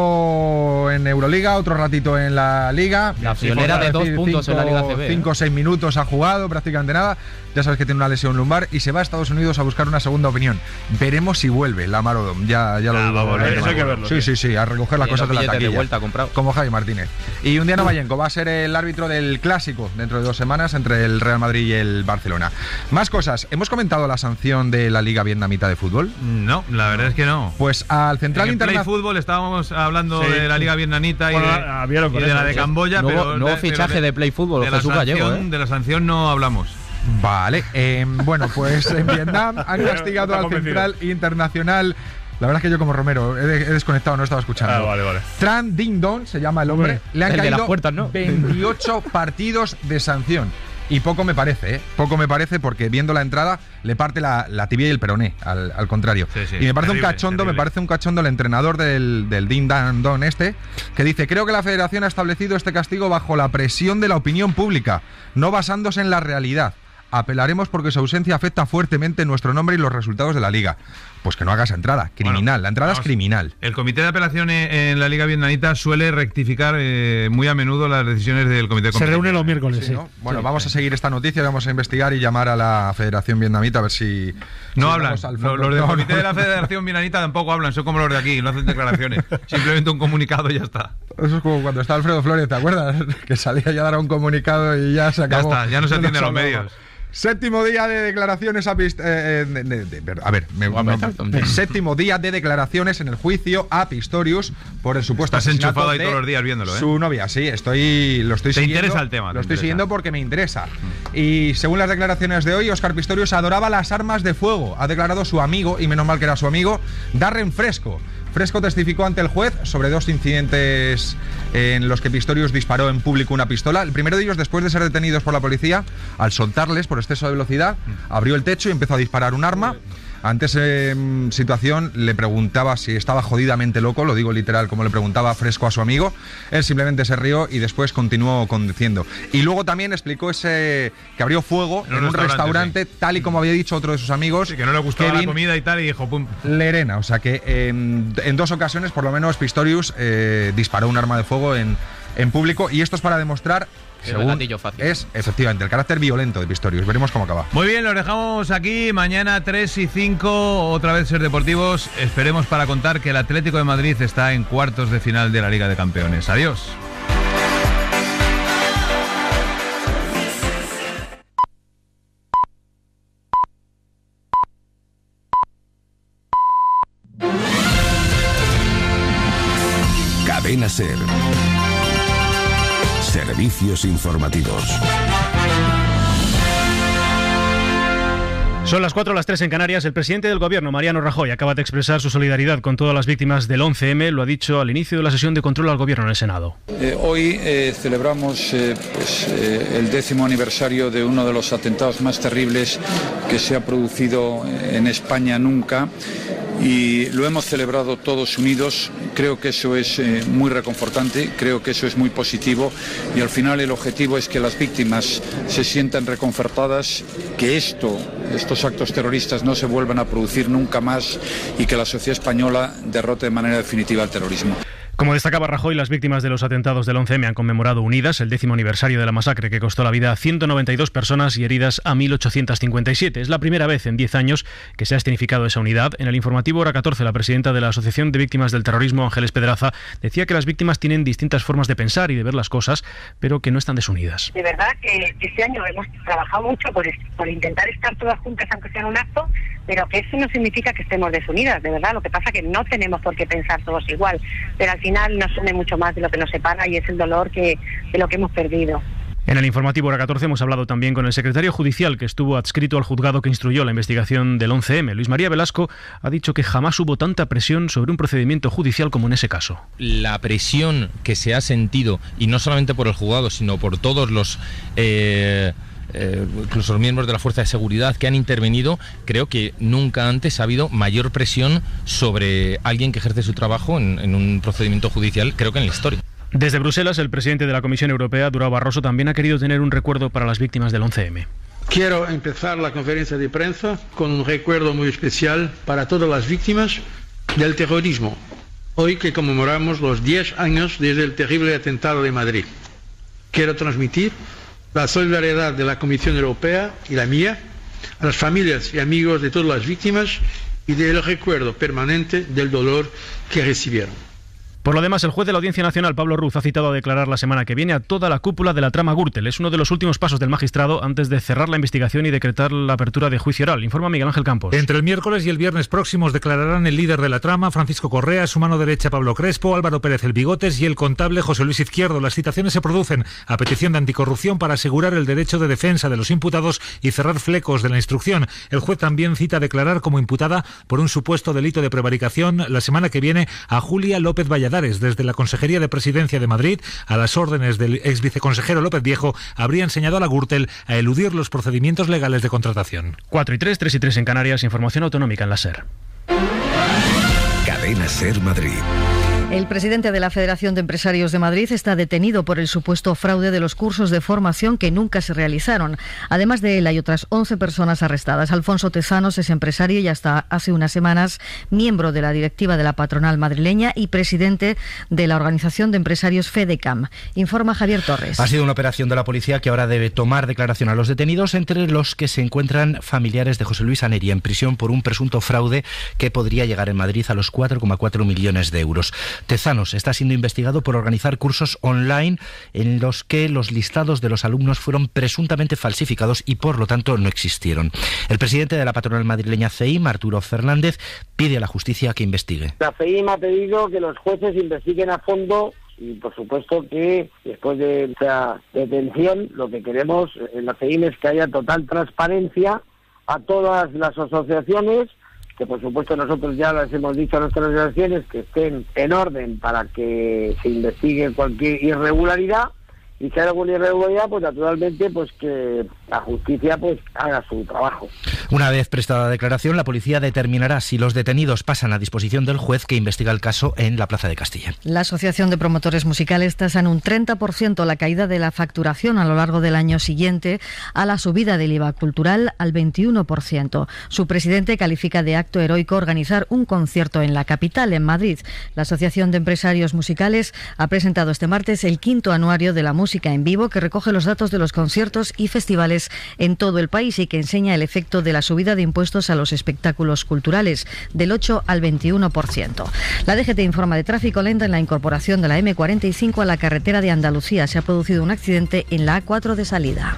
Speaker 2: ratito en Euroliga, otro ratito en la Liga.
Speaker 7: La friolera de dos puntos
Speaker 2: cinco,
Speaker 7: en la Liga C B.
Speaker 2: cinco o seis minutos ha jugado, prácticamente nada. Ya sabes que tiene una lesión lumbar y se va a Estados Unidos a buscar una segunda opinión. Veremos si vuelve Lamar Odom. Ya, ya lo
Speaker 8: ah,
Speaker 2: digo.
Speaker 8: Va a volver, eso hay que verlo.
Speaker 2: Sí,
Speaker 8: tío.
Speaker 2: sí, sí, a recoger las
Speaker 7: y
Speaker 2: cosas de la taquilla.
Speaker 7: De vuelta comprado.
Speaker 2: Como Javi Martínez. Y un día Novayenko va a ser el árbitro del Clásico dentro de dos semanas entre el Real Madrid y el Barcelona. Más cosas. ¿Hemos comentado la sanción de la Liga Vietnamita de fútbol?
Speaker 6: No, la verdad es que no.
Speaker 2: Pues al Central
Speaker 6: Internacional
Speaker 2: Internacional
Speaker 6: Fútbol estábamos hablando
Speaker 8: Sí.
Speaker 6: de la Liga Vietnamita
Speaker 8: Bueno,
Speaker 6: y de,
Speaker 8: ah, vieron
Speaker 6: y
Speaker 8: con
Speaker 6: de
Speaker 8: eso,
Speaker 6: la de
Speaker 8: sí.
Speaker 6: Camboya,
Speaker 7: Nuevo,
Speaker 6: pero
Speaker 7: nuevo
Speaker 6: de,
Speaker 7: fichaje
Speaker 6: pero
Speaker 7: de, Play Fútbol,
Speaker 6: de la
Speaker 7: Jesús Gallego,
Speaker 6: sanción,
Speaker 7: ¿eh?
Speaker 6: de la sanción no hablamos.
Speaker 2: Vale, eh, bueno, pues en Vietnam han castigado al Central Internacional. La verdad es que yo como Romero he, he desconectado, no estaba escuchando.
Speaker 8: Ah, vale, vale.
Speaker 2: Tran Ding Dong se llama el hombre.
Speaker 7: Hombre,
Speaker 2: Le han
Speaker 7: el de
Speaker 2: caído
Speaker 7: las puertas, ¿no?
Speaker 2: veintiocho partidos de sanción. Y poco me parece, ¿eh? Poco me parece porque viendo la entrada le parte la, la tibia y el peroné, al, al contrario.
Speaker 6: Sí, sí,
Speaker 2: y me parece
Speaker 6: terrible,
Speaker 2: un cachondo,
Speaker 6: terrible.
Speaker 2: me parece un cachondo el entrenador del, del Ding Dan Don este, que dice, creo que la federación ha establecido este castigo bajo la presión de la opinión pública, no basándose en la realidad. Apelaremos porque su ausencia afecta fuertemente nuestro nombre y los resultados de la liga. pues que no haga esa entrada. Criminal, bueno, la entrada vamos, es criminal.
Speaker 6: El comité de apelación en la Liga Vietnamita suele rectificar eh, muy a menudo las decisiones del comité de
Speaker 18: Se reúne los miércoles, sí. ¿no?
Speaker 2: Bueno,
Speaker 18: sí,
Speaker 2: vamos
Speaker 18: sí.
Speaker 2: a seguir esta noticia, vamos a investigar y llamar a la Federación Vietnamita a ver si...
Speaker 6: No
Speaker 2: si
Speaker 6: hablan, los, los del no, comité no. de la Federación Vietnamita tampoco hablan, son como los de aquí, no hacen declaraciones. Simplemente un comunicado y ya está.
Speaker 2: Eso es como cuando estaba Alfredo Flores, ¿te acuerdas? Que salía ya a dar un comunicado y ya se acabó.
Speaker 6: Ya está, ya no se atiende a los medios.
Speaker 2: Séptimo día de declaraciones a, pist- eh, de, de, de, a ver, me, no, séptimo día de declaraciones en el juicio a Pistorius por el supuesto
Speaker 6: Estás
Speaker 2: asesinato
Speaker 6: enchufado ahí
Speaker 2: de
Speaker 6: todos los días viéndolo, ¿eh?
Speaker 2: Su novia, sí, estoy lo estoy
Speaker 6: ¿Te
Speaker 2: siguiendo.
Speaker 6: interesa el tema?
Speaker 2: Lo estoy
Speaker 6: interesa.
Speaker 2: siguiendo porque me interesa. Mm. Y según las declaraciones de hoy, Óscar Pistorius adoraba las armas de fuego. Ha declarado su amigo, y menos mal que era su amigo, Darren Fresco. Fresco testificó ante el juez sobre dos incidentes en los que Pistorius disparó en público una pistola. El primero de ellos, después de ser detenidos por la policía, al soltarles por exceso de velocidad, abrió el techo y empezó a disparar un arma. Ante esa eh, situación le preguntaba si estaba jodidamente loco, lo digo literal como le preguntaba Fresco a su amigo. Él simplemente se rió y después continuó conduciendo. Y luego también explicó ese que abrió fuego en, en un restaurante, restaurante sí. tal y como había dicho otro de sus amigos.
Speaker 6: Sí, que no le gustaba
Speaker 2: Kevin
Speaker 6: la comida y tal y dijo pum.
Speaker 2: Lerena, o sea que eh, en dos ocasiones por lo menos Pistorius eh, disparó un arma de fuego en, en público y esto es para demostrar... Según es efectivamente el carácter violento de Pistorius. Veremos cómo acaba.
Speaker 6: Muy bien, los dejamos aquí. Mañana tres y cinco, otra vez Ser Deportivos. Esperemos para contar que el Atlético de Madrid está en cuartos de final de la Liga de Campeones. Adiós.
Speaker 4: Cadena Ser. Servicios informativos.
Speaker 19: Son las cuatro, las tres en Canarias. El presidente del Gobierno, Mariano Rajoy, acaba de expresar su solidaridad con todas las víctimas del once eme. Lo ha dicho al inicio de la sesión de control al Gobierno en el Senado.
Speaker 20: Eh, hoy eh, celebramos eh, pues, eh, el décimo aniversario de uno de los atentados más terribles que se ha producido en España nunca. Y lo hemos celebrado todos unidos. Creo que eso es eh, muy reconfortante, creo que eso es muy positivo y al final el objetivo es que las víctimas se sientan reconfortadas, que esto, estos actos terroristas no se vuelvan a producir nunca más y que la sociedad española derrote de manera definitiva el terrorismo.
Speaker 19: Como destacaba Rajoy, las víctimas de los atentados del once eme han conmemorado unidas el décimo aniversario de la masacre que costó la vida a ciento noventa y dos personas y heridas a mil ochocientos cincuenta y siete. Es la primera vez en diez años que se ha escenificado esa unidad. En el informativo Hora catorce, la presidenta de la Asociación de Víctimas del Terrorismo, Ángeles Pedraza, decía que las víctimas tienen distintas formas de pensar y de ver las cosas, pero que no están desunidas.
Speaker 21: De verdad que este año hemos trabajado mucho por, por intentar estar todas juntas, aunque sea en un acto, pero que eso no significa que estemos desunidas, de verdad. Lo que pasa es que no tenemos por qué pensar todos igual, pero al final nos une mucho más de lo que nos separa y es el dolor que, de lo que hemos perdido.
Speaker 19: En el informativo Hora catorce hemos hablado también con el secretario judicial que estuvo adscrito al juzgado que instruyó la investigación del once eme. Luis María Velasco ha dicho que jamás hubo tanta presión sobre un procedimiento judicial como en ese caso.
Speaker 22: La presión que se ha sentido, y no solamente por el juzgado, sino por todos los... Eh Eh, incluso los miembros de la Fuerza de Seguridad que han intervenido, creo que nunca antes ha habido mayor presión sobre alguien que ejerce su trabajo en, en un procedimiento judicial, creo que en la historia.
Speaker 19: Desde Bruselas, el presidente de la Comisión Europea, Durão Barroso, también ha querido tener un recuerdo para las víctimas del once eme.
Speaker 23: Quiero empezar la conferencia de prensa con un recuerdo muy especial para todas las víctimas del terrorismo, hoy que conmemoramos los diez años desde el terrible atentado de Madrid. Quiero transmitir la solidaridad de la Comisión Europea y la mía a las familias y amigos de todas las víctimas y del recuerdo permanente del dolor que recibieron.
Speaker 19: Por lo demás, el juez de la Audiencia Nacional, Pablo Ruz, ha citado a declarar la semana que viene a toda la cúpula de la trama Gürtel. Es uno de los últimos pasos del magistrado antes de cerrar la investigación y decretar la apertura de juicio oral. Informa Miguel Ángel Campos.
Speaker 27: Entre el miércoles y el viernes próximos declararán el líder de la trama, Francisco Correa, su mano derecha Pablo Crespo, Álvaro Pérez el Bigotes y el contable José Luis Izquierdo. Las citaciones se producen a petición de Anticorrupción para asegurar el derecho de defensa de los imputados y cerrar flecos de la instrucción. El juez también cita a declarar como imputada por un supuesto delito de prevaricación la semana que viene a Julia López Valladares. Desde la Consejería de Presidencia de Madrid, a las órdenes del ex viceconsejero López Viejo, habría enseñado a la Gürtel a eludir los procedimientos legales de contratación.
Speaker 19: cuatro y tres, tres y tres en Canarias, información autonómica en la SER.
Speaker 4: Cadena SER Madrid.
Speaker 1: El presidente de la Federación de Empresarios de Madrid está detenido por el supuesto fraude de los cursos de formación que nunca se realizaron. Además de él, hay otras once personas arrestadas. Alfonso Tezanos es empresario y hasta hace unas semanas miembro de la directiva de la patronal madrileña y presidente de la Organización de Empresarios FEDECAM. Informa Javier Torres.
Speaker 5: Ha sido una operación de la policía que ahora debe tomar declaración a los detenidos, entre los que se encuentran familiares de José Luis Aneria, en prisión por un presunto fraude que podría llegar en Madrid a los cuatro coma cuatro millones de euros. Tezanos está siendo investigado por organizar cursos online en los que los listados de los alumnos fueron presuntamente falsificados y por lo tanto no existieron. El presidente de la patronal madrileña C E I M, Arturo Fernández, pide a la justicia que investigue.
Speaker 10: La C E I M ha pedido que los jueces investiguen a fondo y por supuesto que después de esta detención lo que queremos en la C E I M es que haya total transparencia a todas las asociaciones, que por supuesto nosotros ya les hemos dicho a nuestras asociaciones que estén en orden para que se investigue cualquier irregularidad, y si hay alguna irregularidad, pues naturalmente pues que la justicia pues haga su trabajo.
Speaker 5: Una vez prestada declaración, la policía determinará si los detenidos pasan a disposición del juez que investiga el caso en la Plaza de Castilla.
Speaker 1: La Asociación de Promotores Musicales tasan un treinta por ciento la caída de la facturación a lo largo del año siguiente a la subida del I V A cultural al veintiuno por ciento. Su presidente califica de acto heroico organizar un concierto en la capital, en Madrid. La Asociación de Empresarios Musicales ha presentado este martes el quinto anuario de la música en vivo, que recoge los datos de los conciertos y festivales en todo el país y que enseña el efecto de la subida de impuestos a los espectáculos culturales del ocho al veintiuno por ciento. La D G T informa de tráfico lento en la incorporación de la eme cuarenta y cinco a la carretera de Andalucía. Se ha producido un accidente en la A cuatro de salida.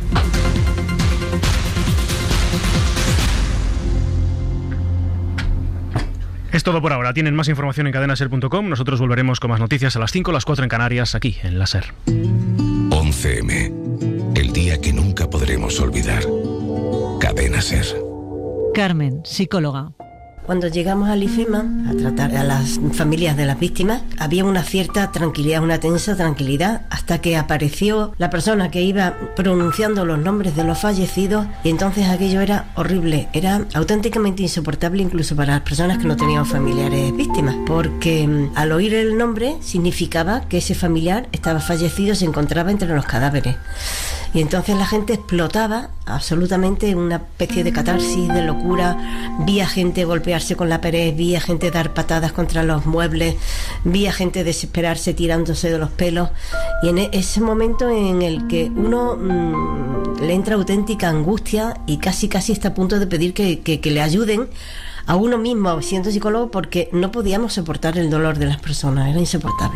Speaker 19: Es todo por ahora. Tienen más información en cadena ser punto com. Nosotros volveremos con más noticias a las cinco, las cuatro en Canarias, aquí en la SER.
Speaker 4: once eme, el día que nunca podremos olvidar. Cadena SER.
Speaker 11: Carmen, psicóloga.
Speaker 12: Cuando llegamos al IFEMA a tratar a las familias de las víctimas, había una cierta tranquilidad, una tensa tranquilidad, hasta que apareció la persona que iba pronunciando los nombres de los fallecidos, y entonces aquello era horrible, era auténticamente insoportable incluso para las personas que no tenían familiares víctimas, porque al oír el nombre significaba que ese familiar estaba fallecido, se encontraba entre los cadáveres. Y entonces la gente explotaba absolutamente en una especie de catarsis, de locura. Vi a gente golpearse con la pared, vi a gente dar patadas contra los muebles, vi a gente desesperarse tirándose de los pelos. Y en ese momento en el que uno mmm, le entra auténtica angustia y casi casi está a punto de pedir que, que, que le ayuden a uno mismo, siendo psicólogo, porque no podíamos soportar el dolor de las personas, era insoportable.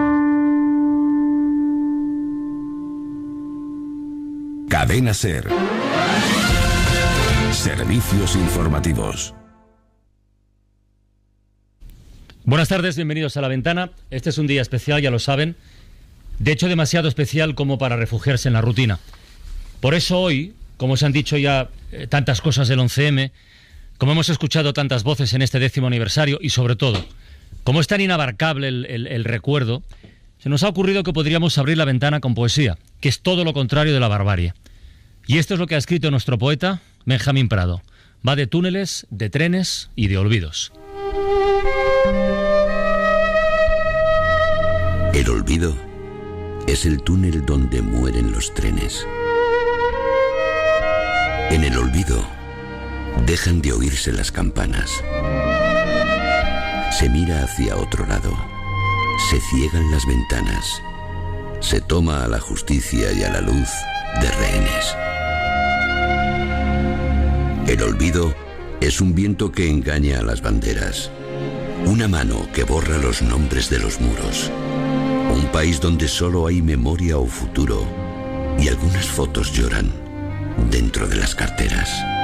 Speaker 4: Cadena SER. Servicios informativos.
Speaker 15: Buenas tardes, bienvenidos a La Ventana. Este es un día especial, ya lo saben. De hecho, demasiado especial como para refugiarse en la rutina. Por eso hoy, como se han dicho ya eh, tantas cosas del once eme, como hemos escuchado tantas voces en este décimo aniversario y sobre todo, como es tan inabarcable el, el, el recuerdo, se nos ha ocurrido que podríamos abrir la ventana con poesía, que es todo lo contrario de la barbarie. Y esto es lo que ha escrito nuestro poeta Benjamín Prado. Va de túneles, de trenes y de olvidos.
Speaker 18: El olvido es el túnel donde mueren los trenes. En el olvido dejan de oírse las campanas. Se mira hacia otro lado. Se ciegan las ventanas. Se toma a la justicia y a la luz de rehenes. El olvido es un viento que engaña a las banderas. Una mano que borra los nombres de los muros. Un país donde solo hay memoria o futuro y algunas fotos lloran dentro de las carteras.